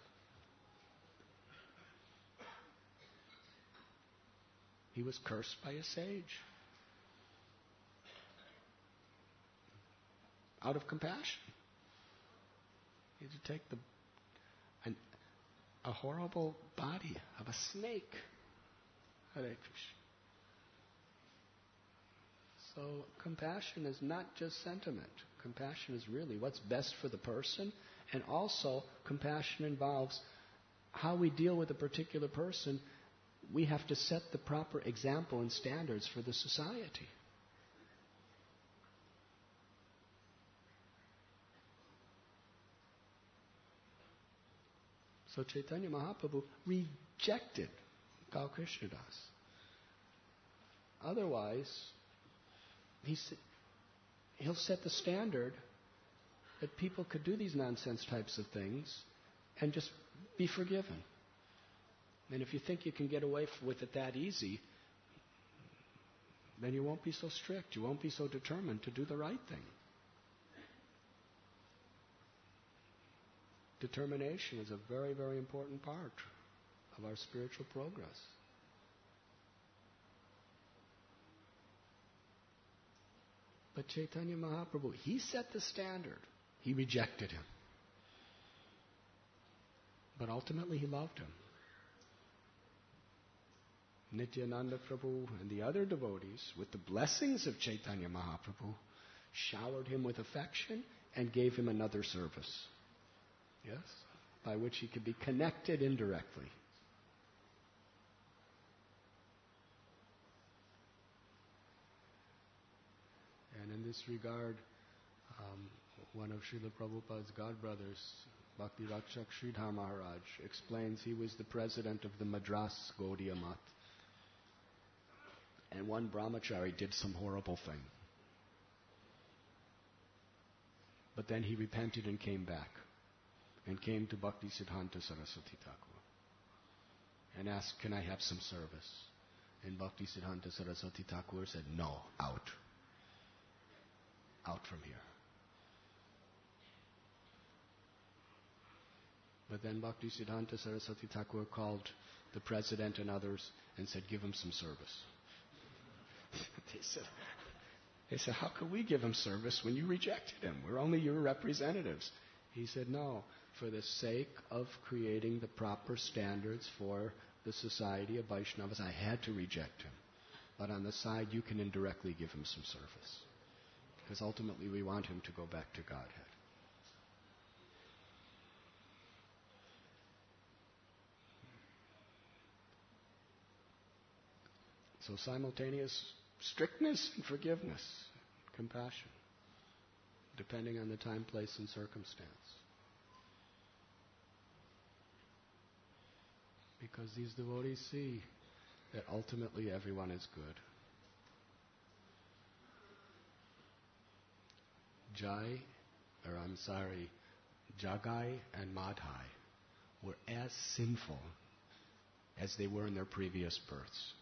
He was cursed by a sage. Out of compassion. He had to take a horrible body of a snake. Hare Krishna. So compassion is not just sentiment. Compassion is really what's best for the person, and also compassion involves how we deal with a particular person. We have to set the proper example and standards for the society. So Chaitanya Mahaprabhu rejected Karl Krishna Das. Otherwise, he'll set the standard that people could do these nonsense types of things and just be forgiven. And if you think you can get away with it that easy, then you won't be so strict. You won't be so determined to do the right thing. Determination is a very, very important part of our spiritual progress. But Chaitanya Mahaprabhu, he set the standard. He rejected him. But ultimately he loved him. Nityananda Prabhu and the other devotees, with the blessings of Chaitanya Mahaprabhu, showered him with affection and gave him another service. Yes? By which he could be connected indirectly. And in this regard, one of Srila Prabhupada's godbrothers, Bhakti Rakshak Sridhar Maharaj, explains he was the president of the Madras Gaudiya Math. And one brahmachari did some horrible thing. But then he repented and came back. And came to Bhakti Siddhanta Saraswati Thakur. And asked, can I have some service? And Bhakti Siddhanta Saraswati Thakur said, no, out. Out from here. But then Bhakti Siddhanta Saraswati Thakur called the president and others and said, give him some service. They said, how could we give him service when you rejected him? We're only your representatives. He said, no, for the sake of creating the proper standards for the society of Vaishnavas, I had to reject him. But on the side, you can indirectly give him some service. Because ultimately we want him to go back to Godhead. So simultaneous strictness and forgiveness, compassion, depending on the time, place, and circumstance. Because these devotees see that ultimately everyone is good. Jagai and Madhai were as sinful as they were in their previous births.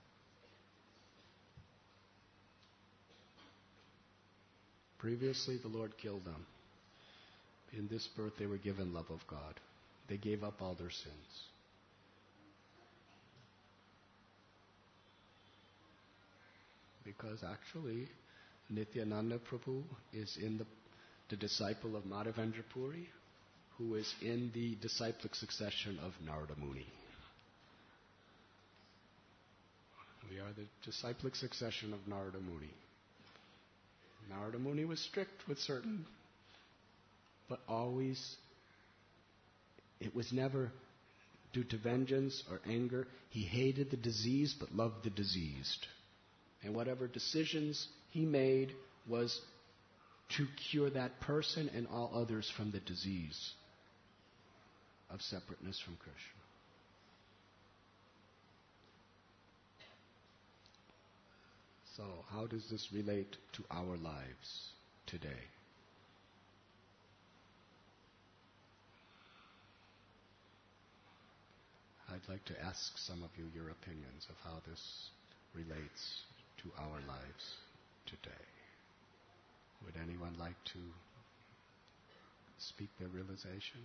Previously, the Lord killed them. In this birth, they were given love of God. They gave up all their sins. Because actually, Nityananda Prabhu is in the disciple of Madhavendra Puri, who is in the disciplic succession of Narada Muni. We are the disciplic succession of Narada Muni. Narada Muni was strict with certain, but always, it was never due to vengeance or anger. He hated the disease but loved the diseased. And whatever decisions he made was to cure that person and all others from the disease of separateness from Krishna. So, how does this relate to our lives today? I'd like to ask some of you your opinions of how this relates to our lives today. Would anyone like to speak their realization?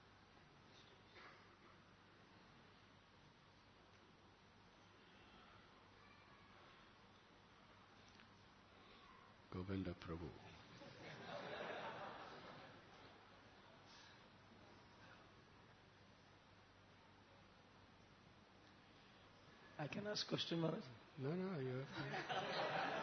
Govinda Prabhu. I can ask question, Maharaj. No, you have to.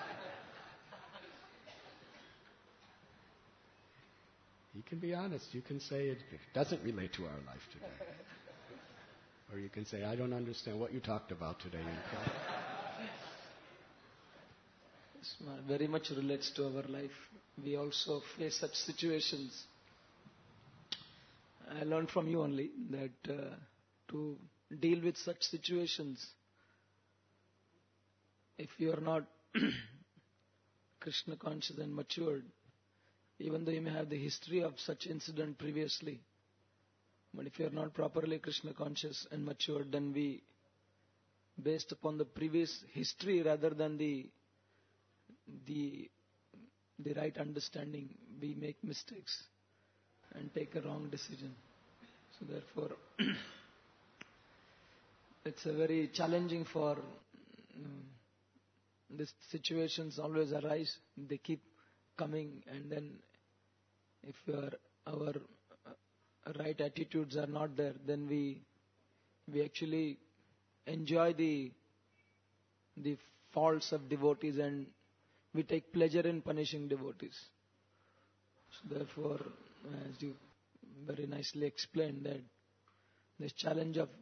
You can be honest. You can say it doesn't relate to our life today. Or you can say, I don't understand what you talked about today in class. Very much relates to our life. We also face such situations. I learned from you only that to deal with such situations, if you are not Krishna conscious and matured, even though you may have the history of such incident previously, but if you are not properly Krishna conscious and matured, then we, based upon the previous history rather than the right understanding, we make mistakes and take a wrong decision. So therefore, it's a very challenging for these situations always arise. They keep coming, and then if our right attitudes are not there, then we actually enjoy the faults of devotees, and we take pleasure in punishing devotees. So therefore, as you very nicely explained, that this challenge of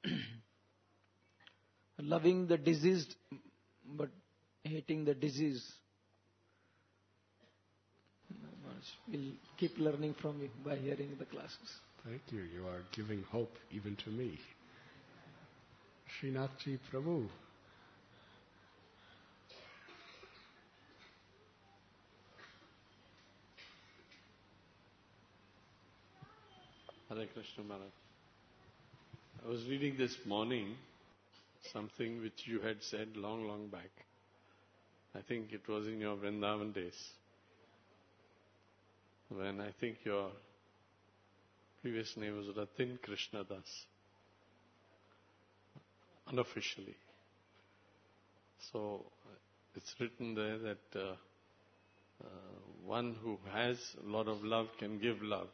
loving the diseased but hating the disease, we'll keep learning from you by hearing the classes. Thank you. You are giving hope even to me. Srinathji Prabhu. Hare Krishna Maharaj. I was reading this morning something which you had said long, long back. I think it was in your Vrindavan days, when I think your previous name was Ratin Krishna Das, unofficially. So it's written there that one who has a lot of love can give love.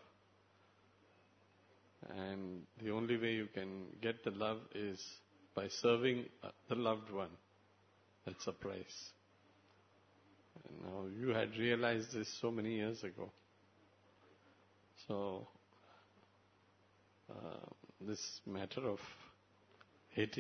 And the only way you can get the love is by serving the loved one. That's a price. And now you had realized this so many years ago. So this matter of hate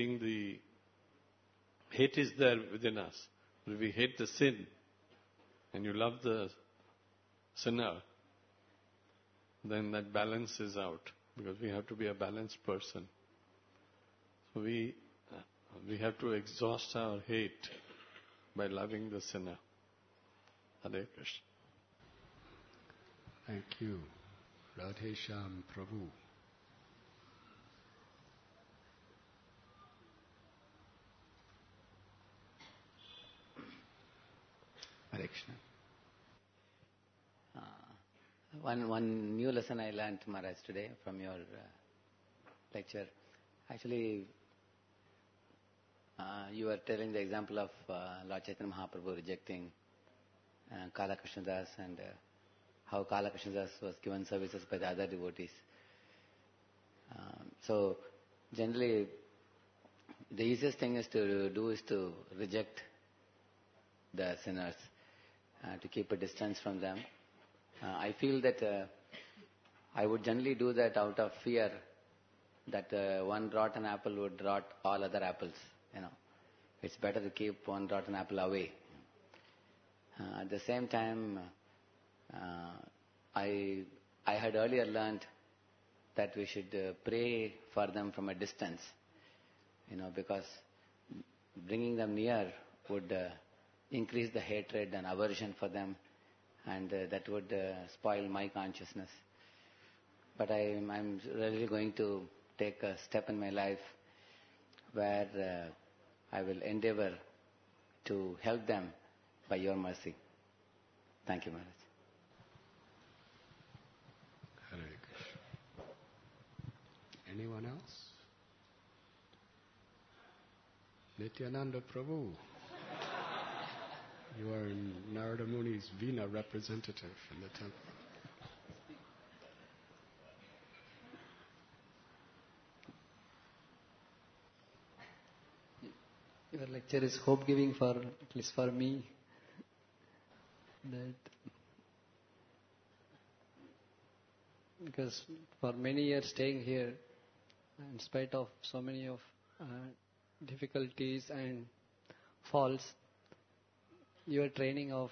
is there within us. If we hate the sin and you love the sinner, then that balances out, because we have to be a balanced person. So we have to exhaust our hate by loving the sinner. Hare Krishna. Thank you. Radhe Shyam Prabhu. Hare Krishna. One new lesson I learned, Maharaj, today from your lecture. Actually, you were telling the example of Lord Chaitanya Mahaprabhu rejecting Kala Krishna Das, and how Kala Krishna Das was given services by the other devotees. So generally, the easiest thing is to reject the sinners, to keep a distance from them. I feel that I would generally do that out of fear that one rotten apple would rot all other apples. It's better to keep one rotten apple away. At the same time, I had earlier learned that we should pray for them from a distance, because bringing them near would increase the hatred and aversion for them, and that would spoil my consciousness. But I'm really going to take a step in my life where I will endeavor to help them by your mercy. Thank you, Maharaj. Hare Krishna. Anyone else? Nityananda Prabhu. You are Narada Muni's Veena representative in the temple. Your lecture is hope-giving for, at least for me, that because for many years staying here, in spite of so many of difficulties and faults, your training of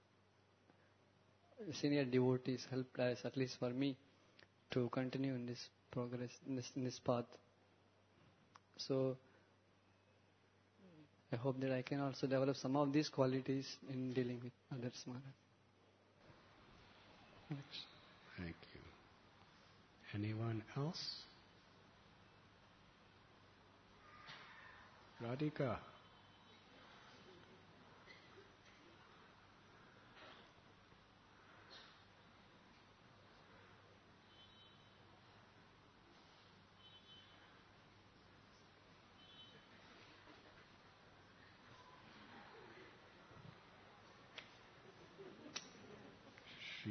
senior devotees helped us, at least for me, to continue in this progress, in this path. So I hope that I can also develop some of these qualities in dealing with others, Maharaj. Thank you. Anyone else? Radhika.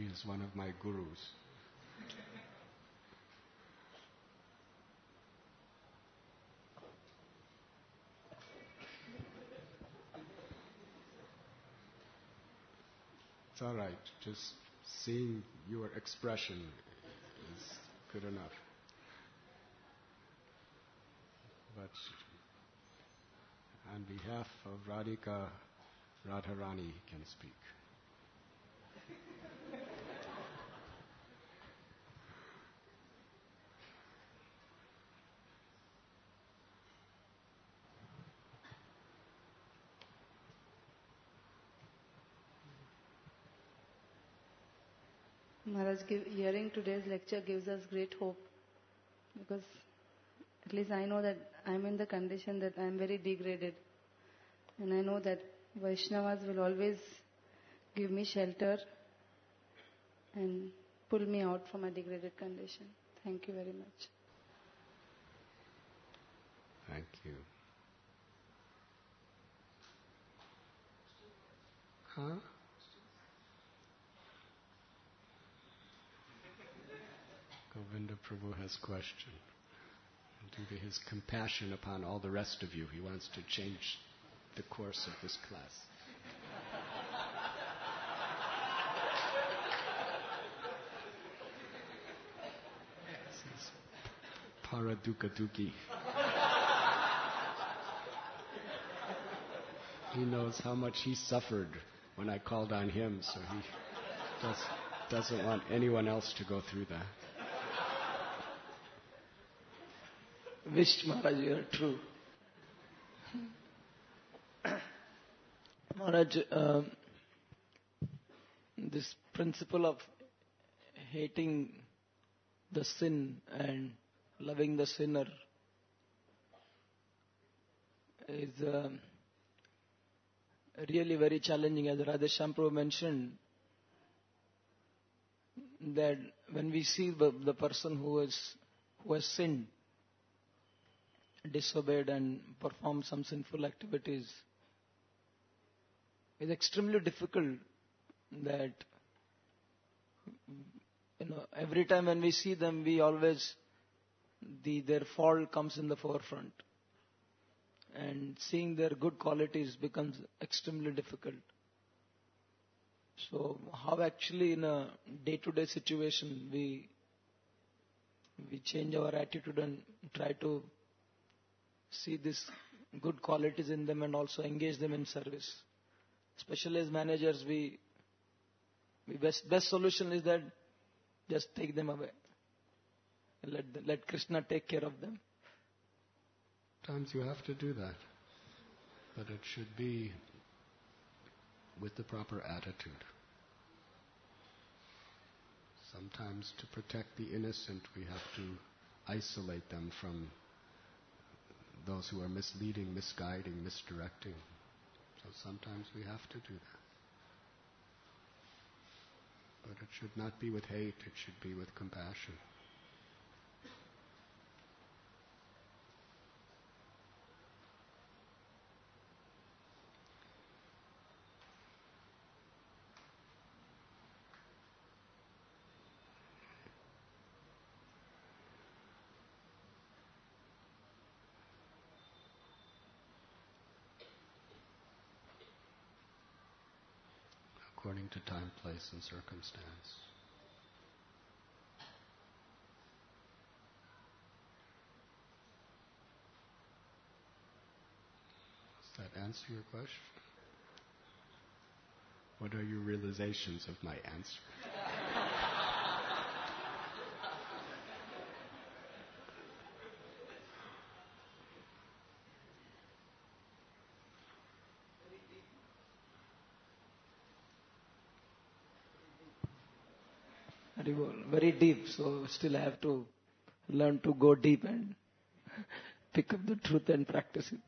He is one of my gurus. It's all right. Just seeing your expression is good enough. But on behalf of Radhika, Radharani can speak. Maharaj, hearing today's lecture gives us great hope, because at least I know that I'm in the condition that I'm very degraded, and I know that Vaishnavas will always give me shelter and pull me out from a degraded condition. Thank you very much. Thank you. Huh? Govinda Prabhu has a question. Due to his compassion upon all the rest of you, he wants to change the course of this class. This is Paradukaduki. He knows how much he suffered when I called on him, so he doesn't want anyone else to go through that. Wish, Maharaj, you are true. Maharaj, this principle of hating the sin and loving the sinner is really very challenging. As Radheshyam Prabhu mentioned, that when we see the person who has sinned, disobeyed and performed some sinful activities, it's extremely difficult that, every time when we see them, we always, their fault comes in the forefront. And seeing their good qualities becomes extremely difficult. So how actually in a day-to-day situation we change our attitude and try to see these good qualities in them and also engage them in service. Especially as managers, best solution is that just take them away. Let Krishna take care of them. Sometimes you have to do that, but it should be with the proper attitude. Sometimes to protect the innocent, we have to isolate them from those who are misleading, misguiding, misdirecting. So sometimes we have to do that. But it should not be with hate, it should be with compassion. According to time, place, and circumstance. Does that answer your question? What are your realizations of my answer? Very deep, so still I have to learn to go deep and pick up the truth and practice it.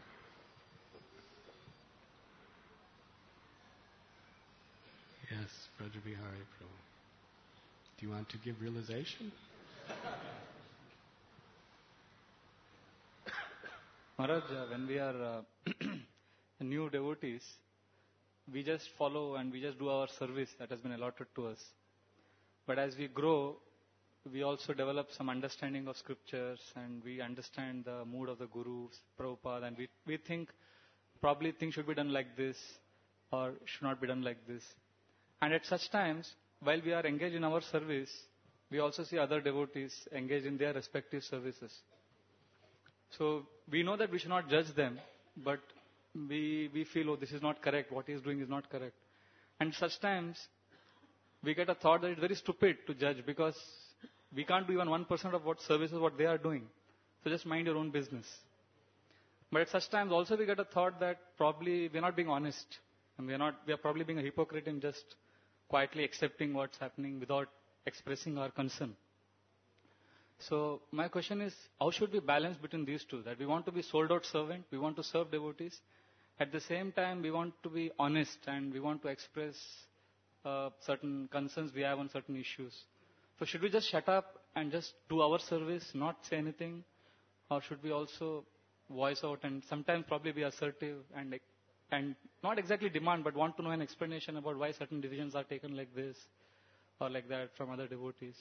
Yes, Brajabihari Prabhu. Do you want to give realization? Maharaj, when we are new devotees, we just follow and we just do our service that has been allotted to us. But as we grow, we also develop some understanding of scriptures, and we understand the mood of the Guru, Prabhupada, and we think probably things should be done like this or should not be done like this. And at such times, while we are engaged in our service, we also see other devotees engaged in their respective services. So we know that we should not judge them, but we feel, oh, this is not correct, what he is doing is not correct. And such times, we get a thought that it's very stupid to judge, because we can't do even 1% of what services, what they are doing. So just mind your own business. But at such times also we get a thought that probably we're not being honest. And we are probably being a hypocrite in just quietly accepting what's happening without expressing our concern. So my question is, how should we balance between these two? That we want to be sold out servant, we want to serve devotees. At the same time, we want to be honest and we want to express certain concerns we have on certain issues. So should we just shut up and just do our service, not say anything? Or should we also voice out and sometimes probably be assertive and not exactly demand, but want to know an explanation about why certain decisions are taken like this or like that from other devotees?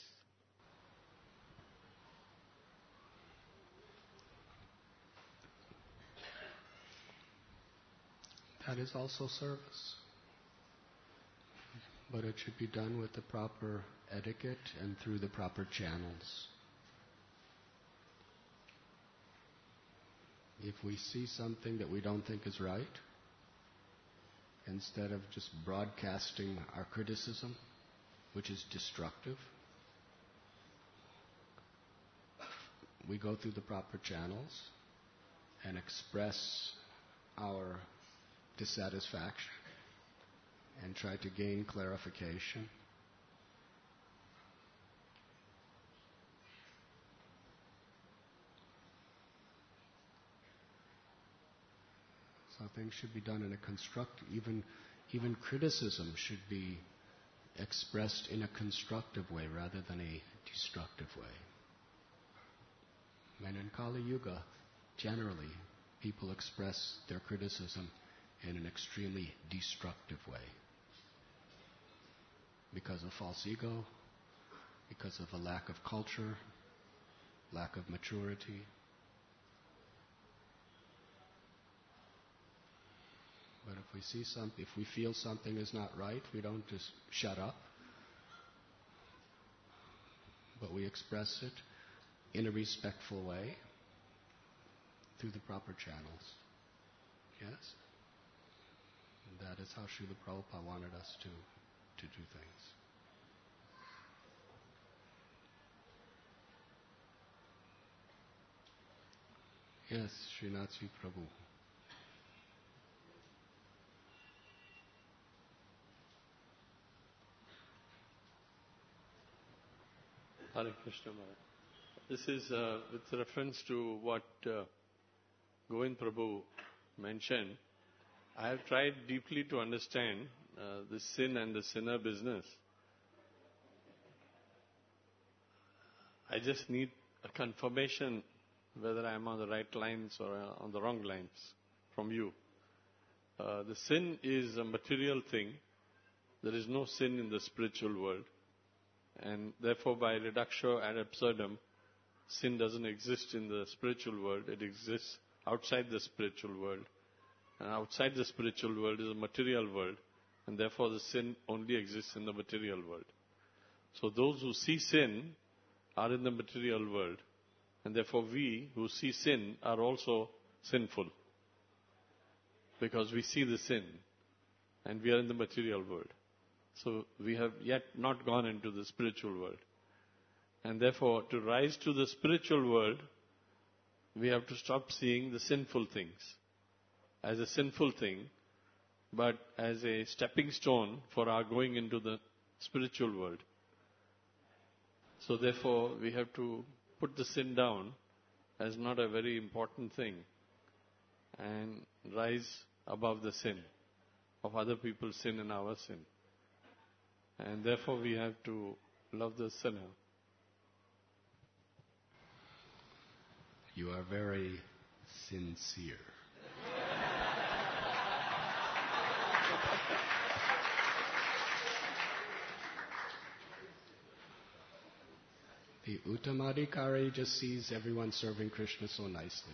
That is also service. But it should be done with the proper etiquette and through the proper channels. If we see something that we don't think is right, instead of just broadcasting our criticism, which is destructive, we go through the proper channels and express our dissatisfaction and try to gain clarification. So things should be done in a constructive, even criticism should be expressed in a constructive way rather than a destructive way. And in Kali Yuga, generally, people express their criticism in an extremely destructive way. Because of false ego, because of a lack of culture, lack of maturity. But if we feel something is not right, we don't just shut up, but we express it in a respectful way through the proper channels. Yes? And that is how Srila Prabhupada wanted us to do things. Yes, Srinathji Prabhu. Hare Krishna Maharaj. This is with reference to what Govind Prabhu mentioned. I have tried deeply to understand the sin and the sinner business. I just need a confirmation whether I am on the right lines or on the wrong lines from you. The sin is a material thing. There is no sin in the spiritual world. And therefore, by reductio ad absurdum, sin doesn't exist in the spiritual world. It exists outside the spiritual world. And outside the spiritual world is a material world. And therefore, the sin only exists in the material world. So those who see sin are in the material world. And therefore, we who see sin are also sinful. Because we see the sin. And we are in the material world. So we have yet not gone into the spiritual world. And therefore, to rise to the spiritual world, we have to stop seeing the sinful things as a sinful thing, but as a stepping stone for our going into the spiritual world. So therefore, we have to put the sin down as not a very important thing and rise above the sin of other people's sin and our sin. And therefore, we have to love the sinner. You are very sincere. The Uttamadhikari just sees everyone serving Krishna so nicely.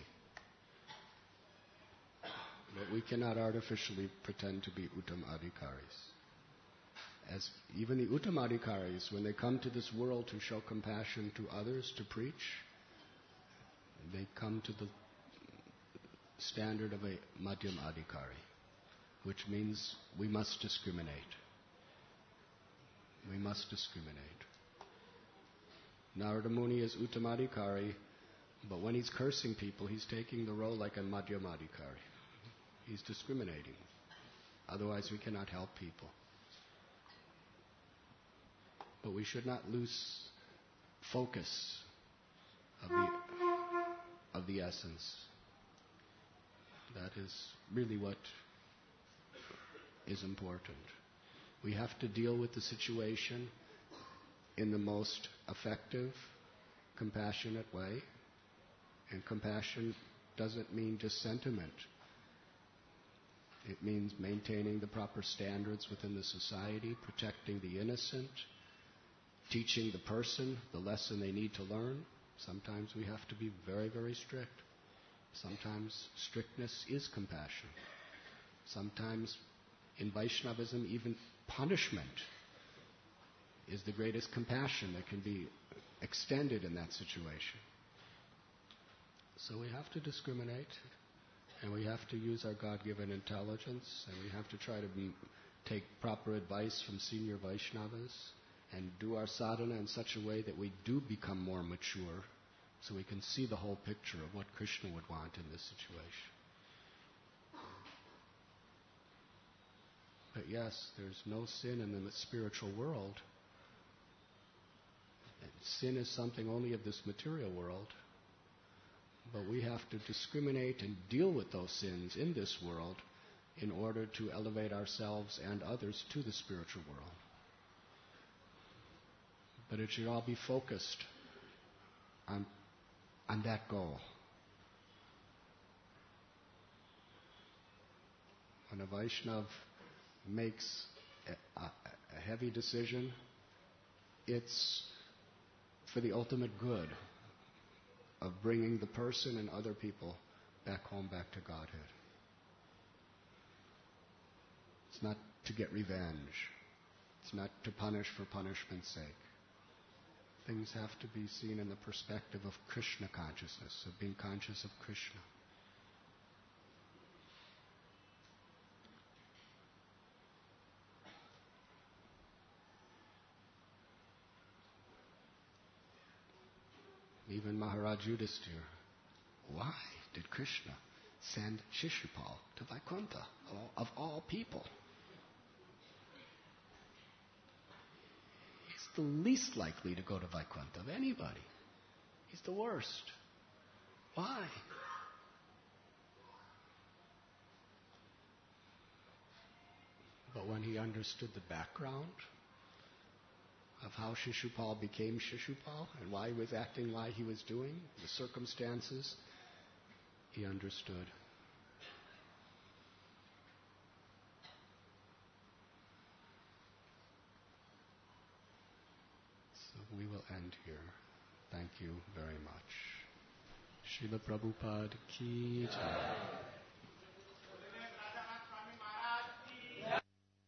But we cannot artificially pretend to be Uttamadhikaris. As even the Uttamadhikaris, when they come to this world to show compassion to others, to preach, they come to the standard of a Madhyam Adhikari, which means we must discriminate. We must discriminate. Narada Muni is Uttamadhikari, but when he's cursing people, he's taking the role like a Madhyamadhikari. He's discriminating. Otherwise, we cannot help people. But we should not lose focus of the essence. That is really what is important. We have to deal with the situation in the most effective, compassionate way. And compassion doesn't mean just sentiment. It means maintaining the proper standards within the society, protecting the innocent, teaching the person the lesson they need to learn. Sometimes we have to be very, very strict. Sometimes strictness is compassion. Sometimes in Vaishnavism, even punishment is the greatest compassion that can be extended in that situation. So we have to discriminate, and we have to use our God-given intelligence, and we have to try to take proper advice from senior Vaishnavas, and do our sadhana in such a way that we do become more mature, so we can see the whole picture of what Krishna would want in this situation. But yes, there's no sin in the spiritual world. And sin is something only of this material world. But we have to discriminate and deal with those sins in this world in order to elevate ourselves and others to the spiritual world. But it should all be focused on that goal. When a Vaishnav makes a heavy decision, it's for the ultimate good of bringing the person and other people back home, back to Godhead. It's not to get revenge. It's not to punish for punishment's sake. Things have to be seen in the perspective of Krishna consciousness, of being conscious of Krishna. Even Maharaj Yudhisthira, why did Krishna send Shishupal to Vaikuntha, of all people? He's the least likely to go to Vaikuntha of anybody. He's the worst. Why? But when he understood the background of how Shishupal became Shishupal and why he was acting, why he was doing, the circumstances, he understood. So we will end here. Thank you very much. Srila Prabhupada ki jai.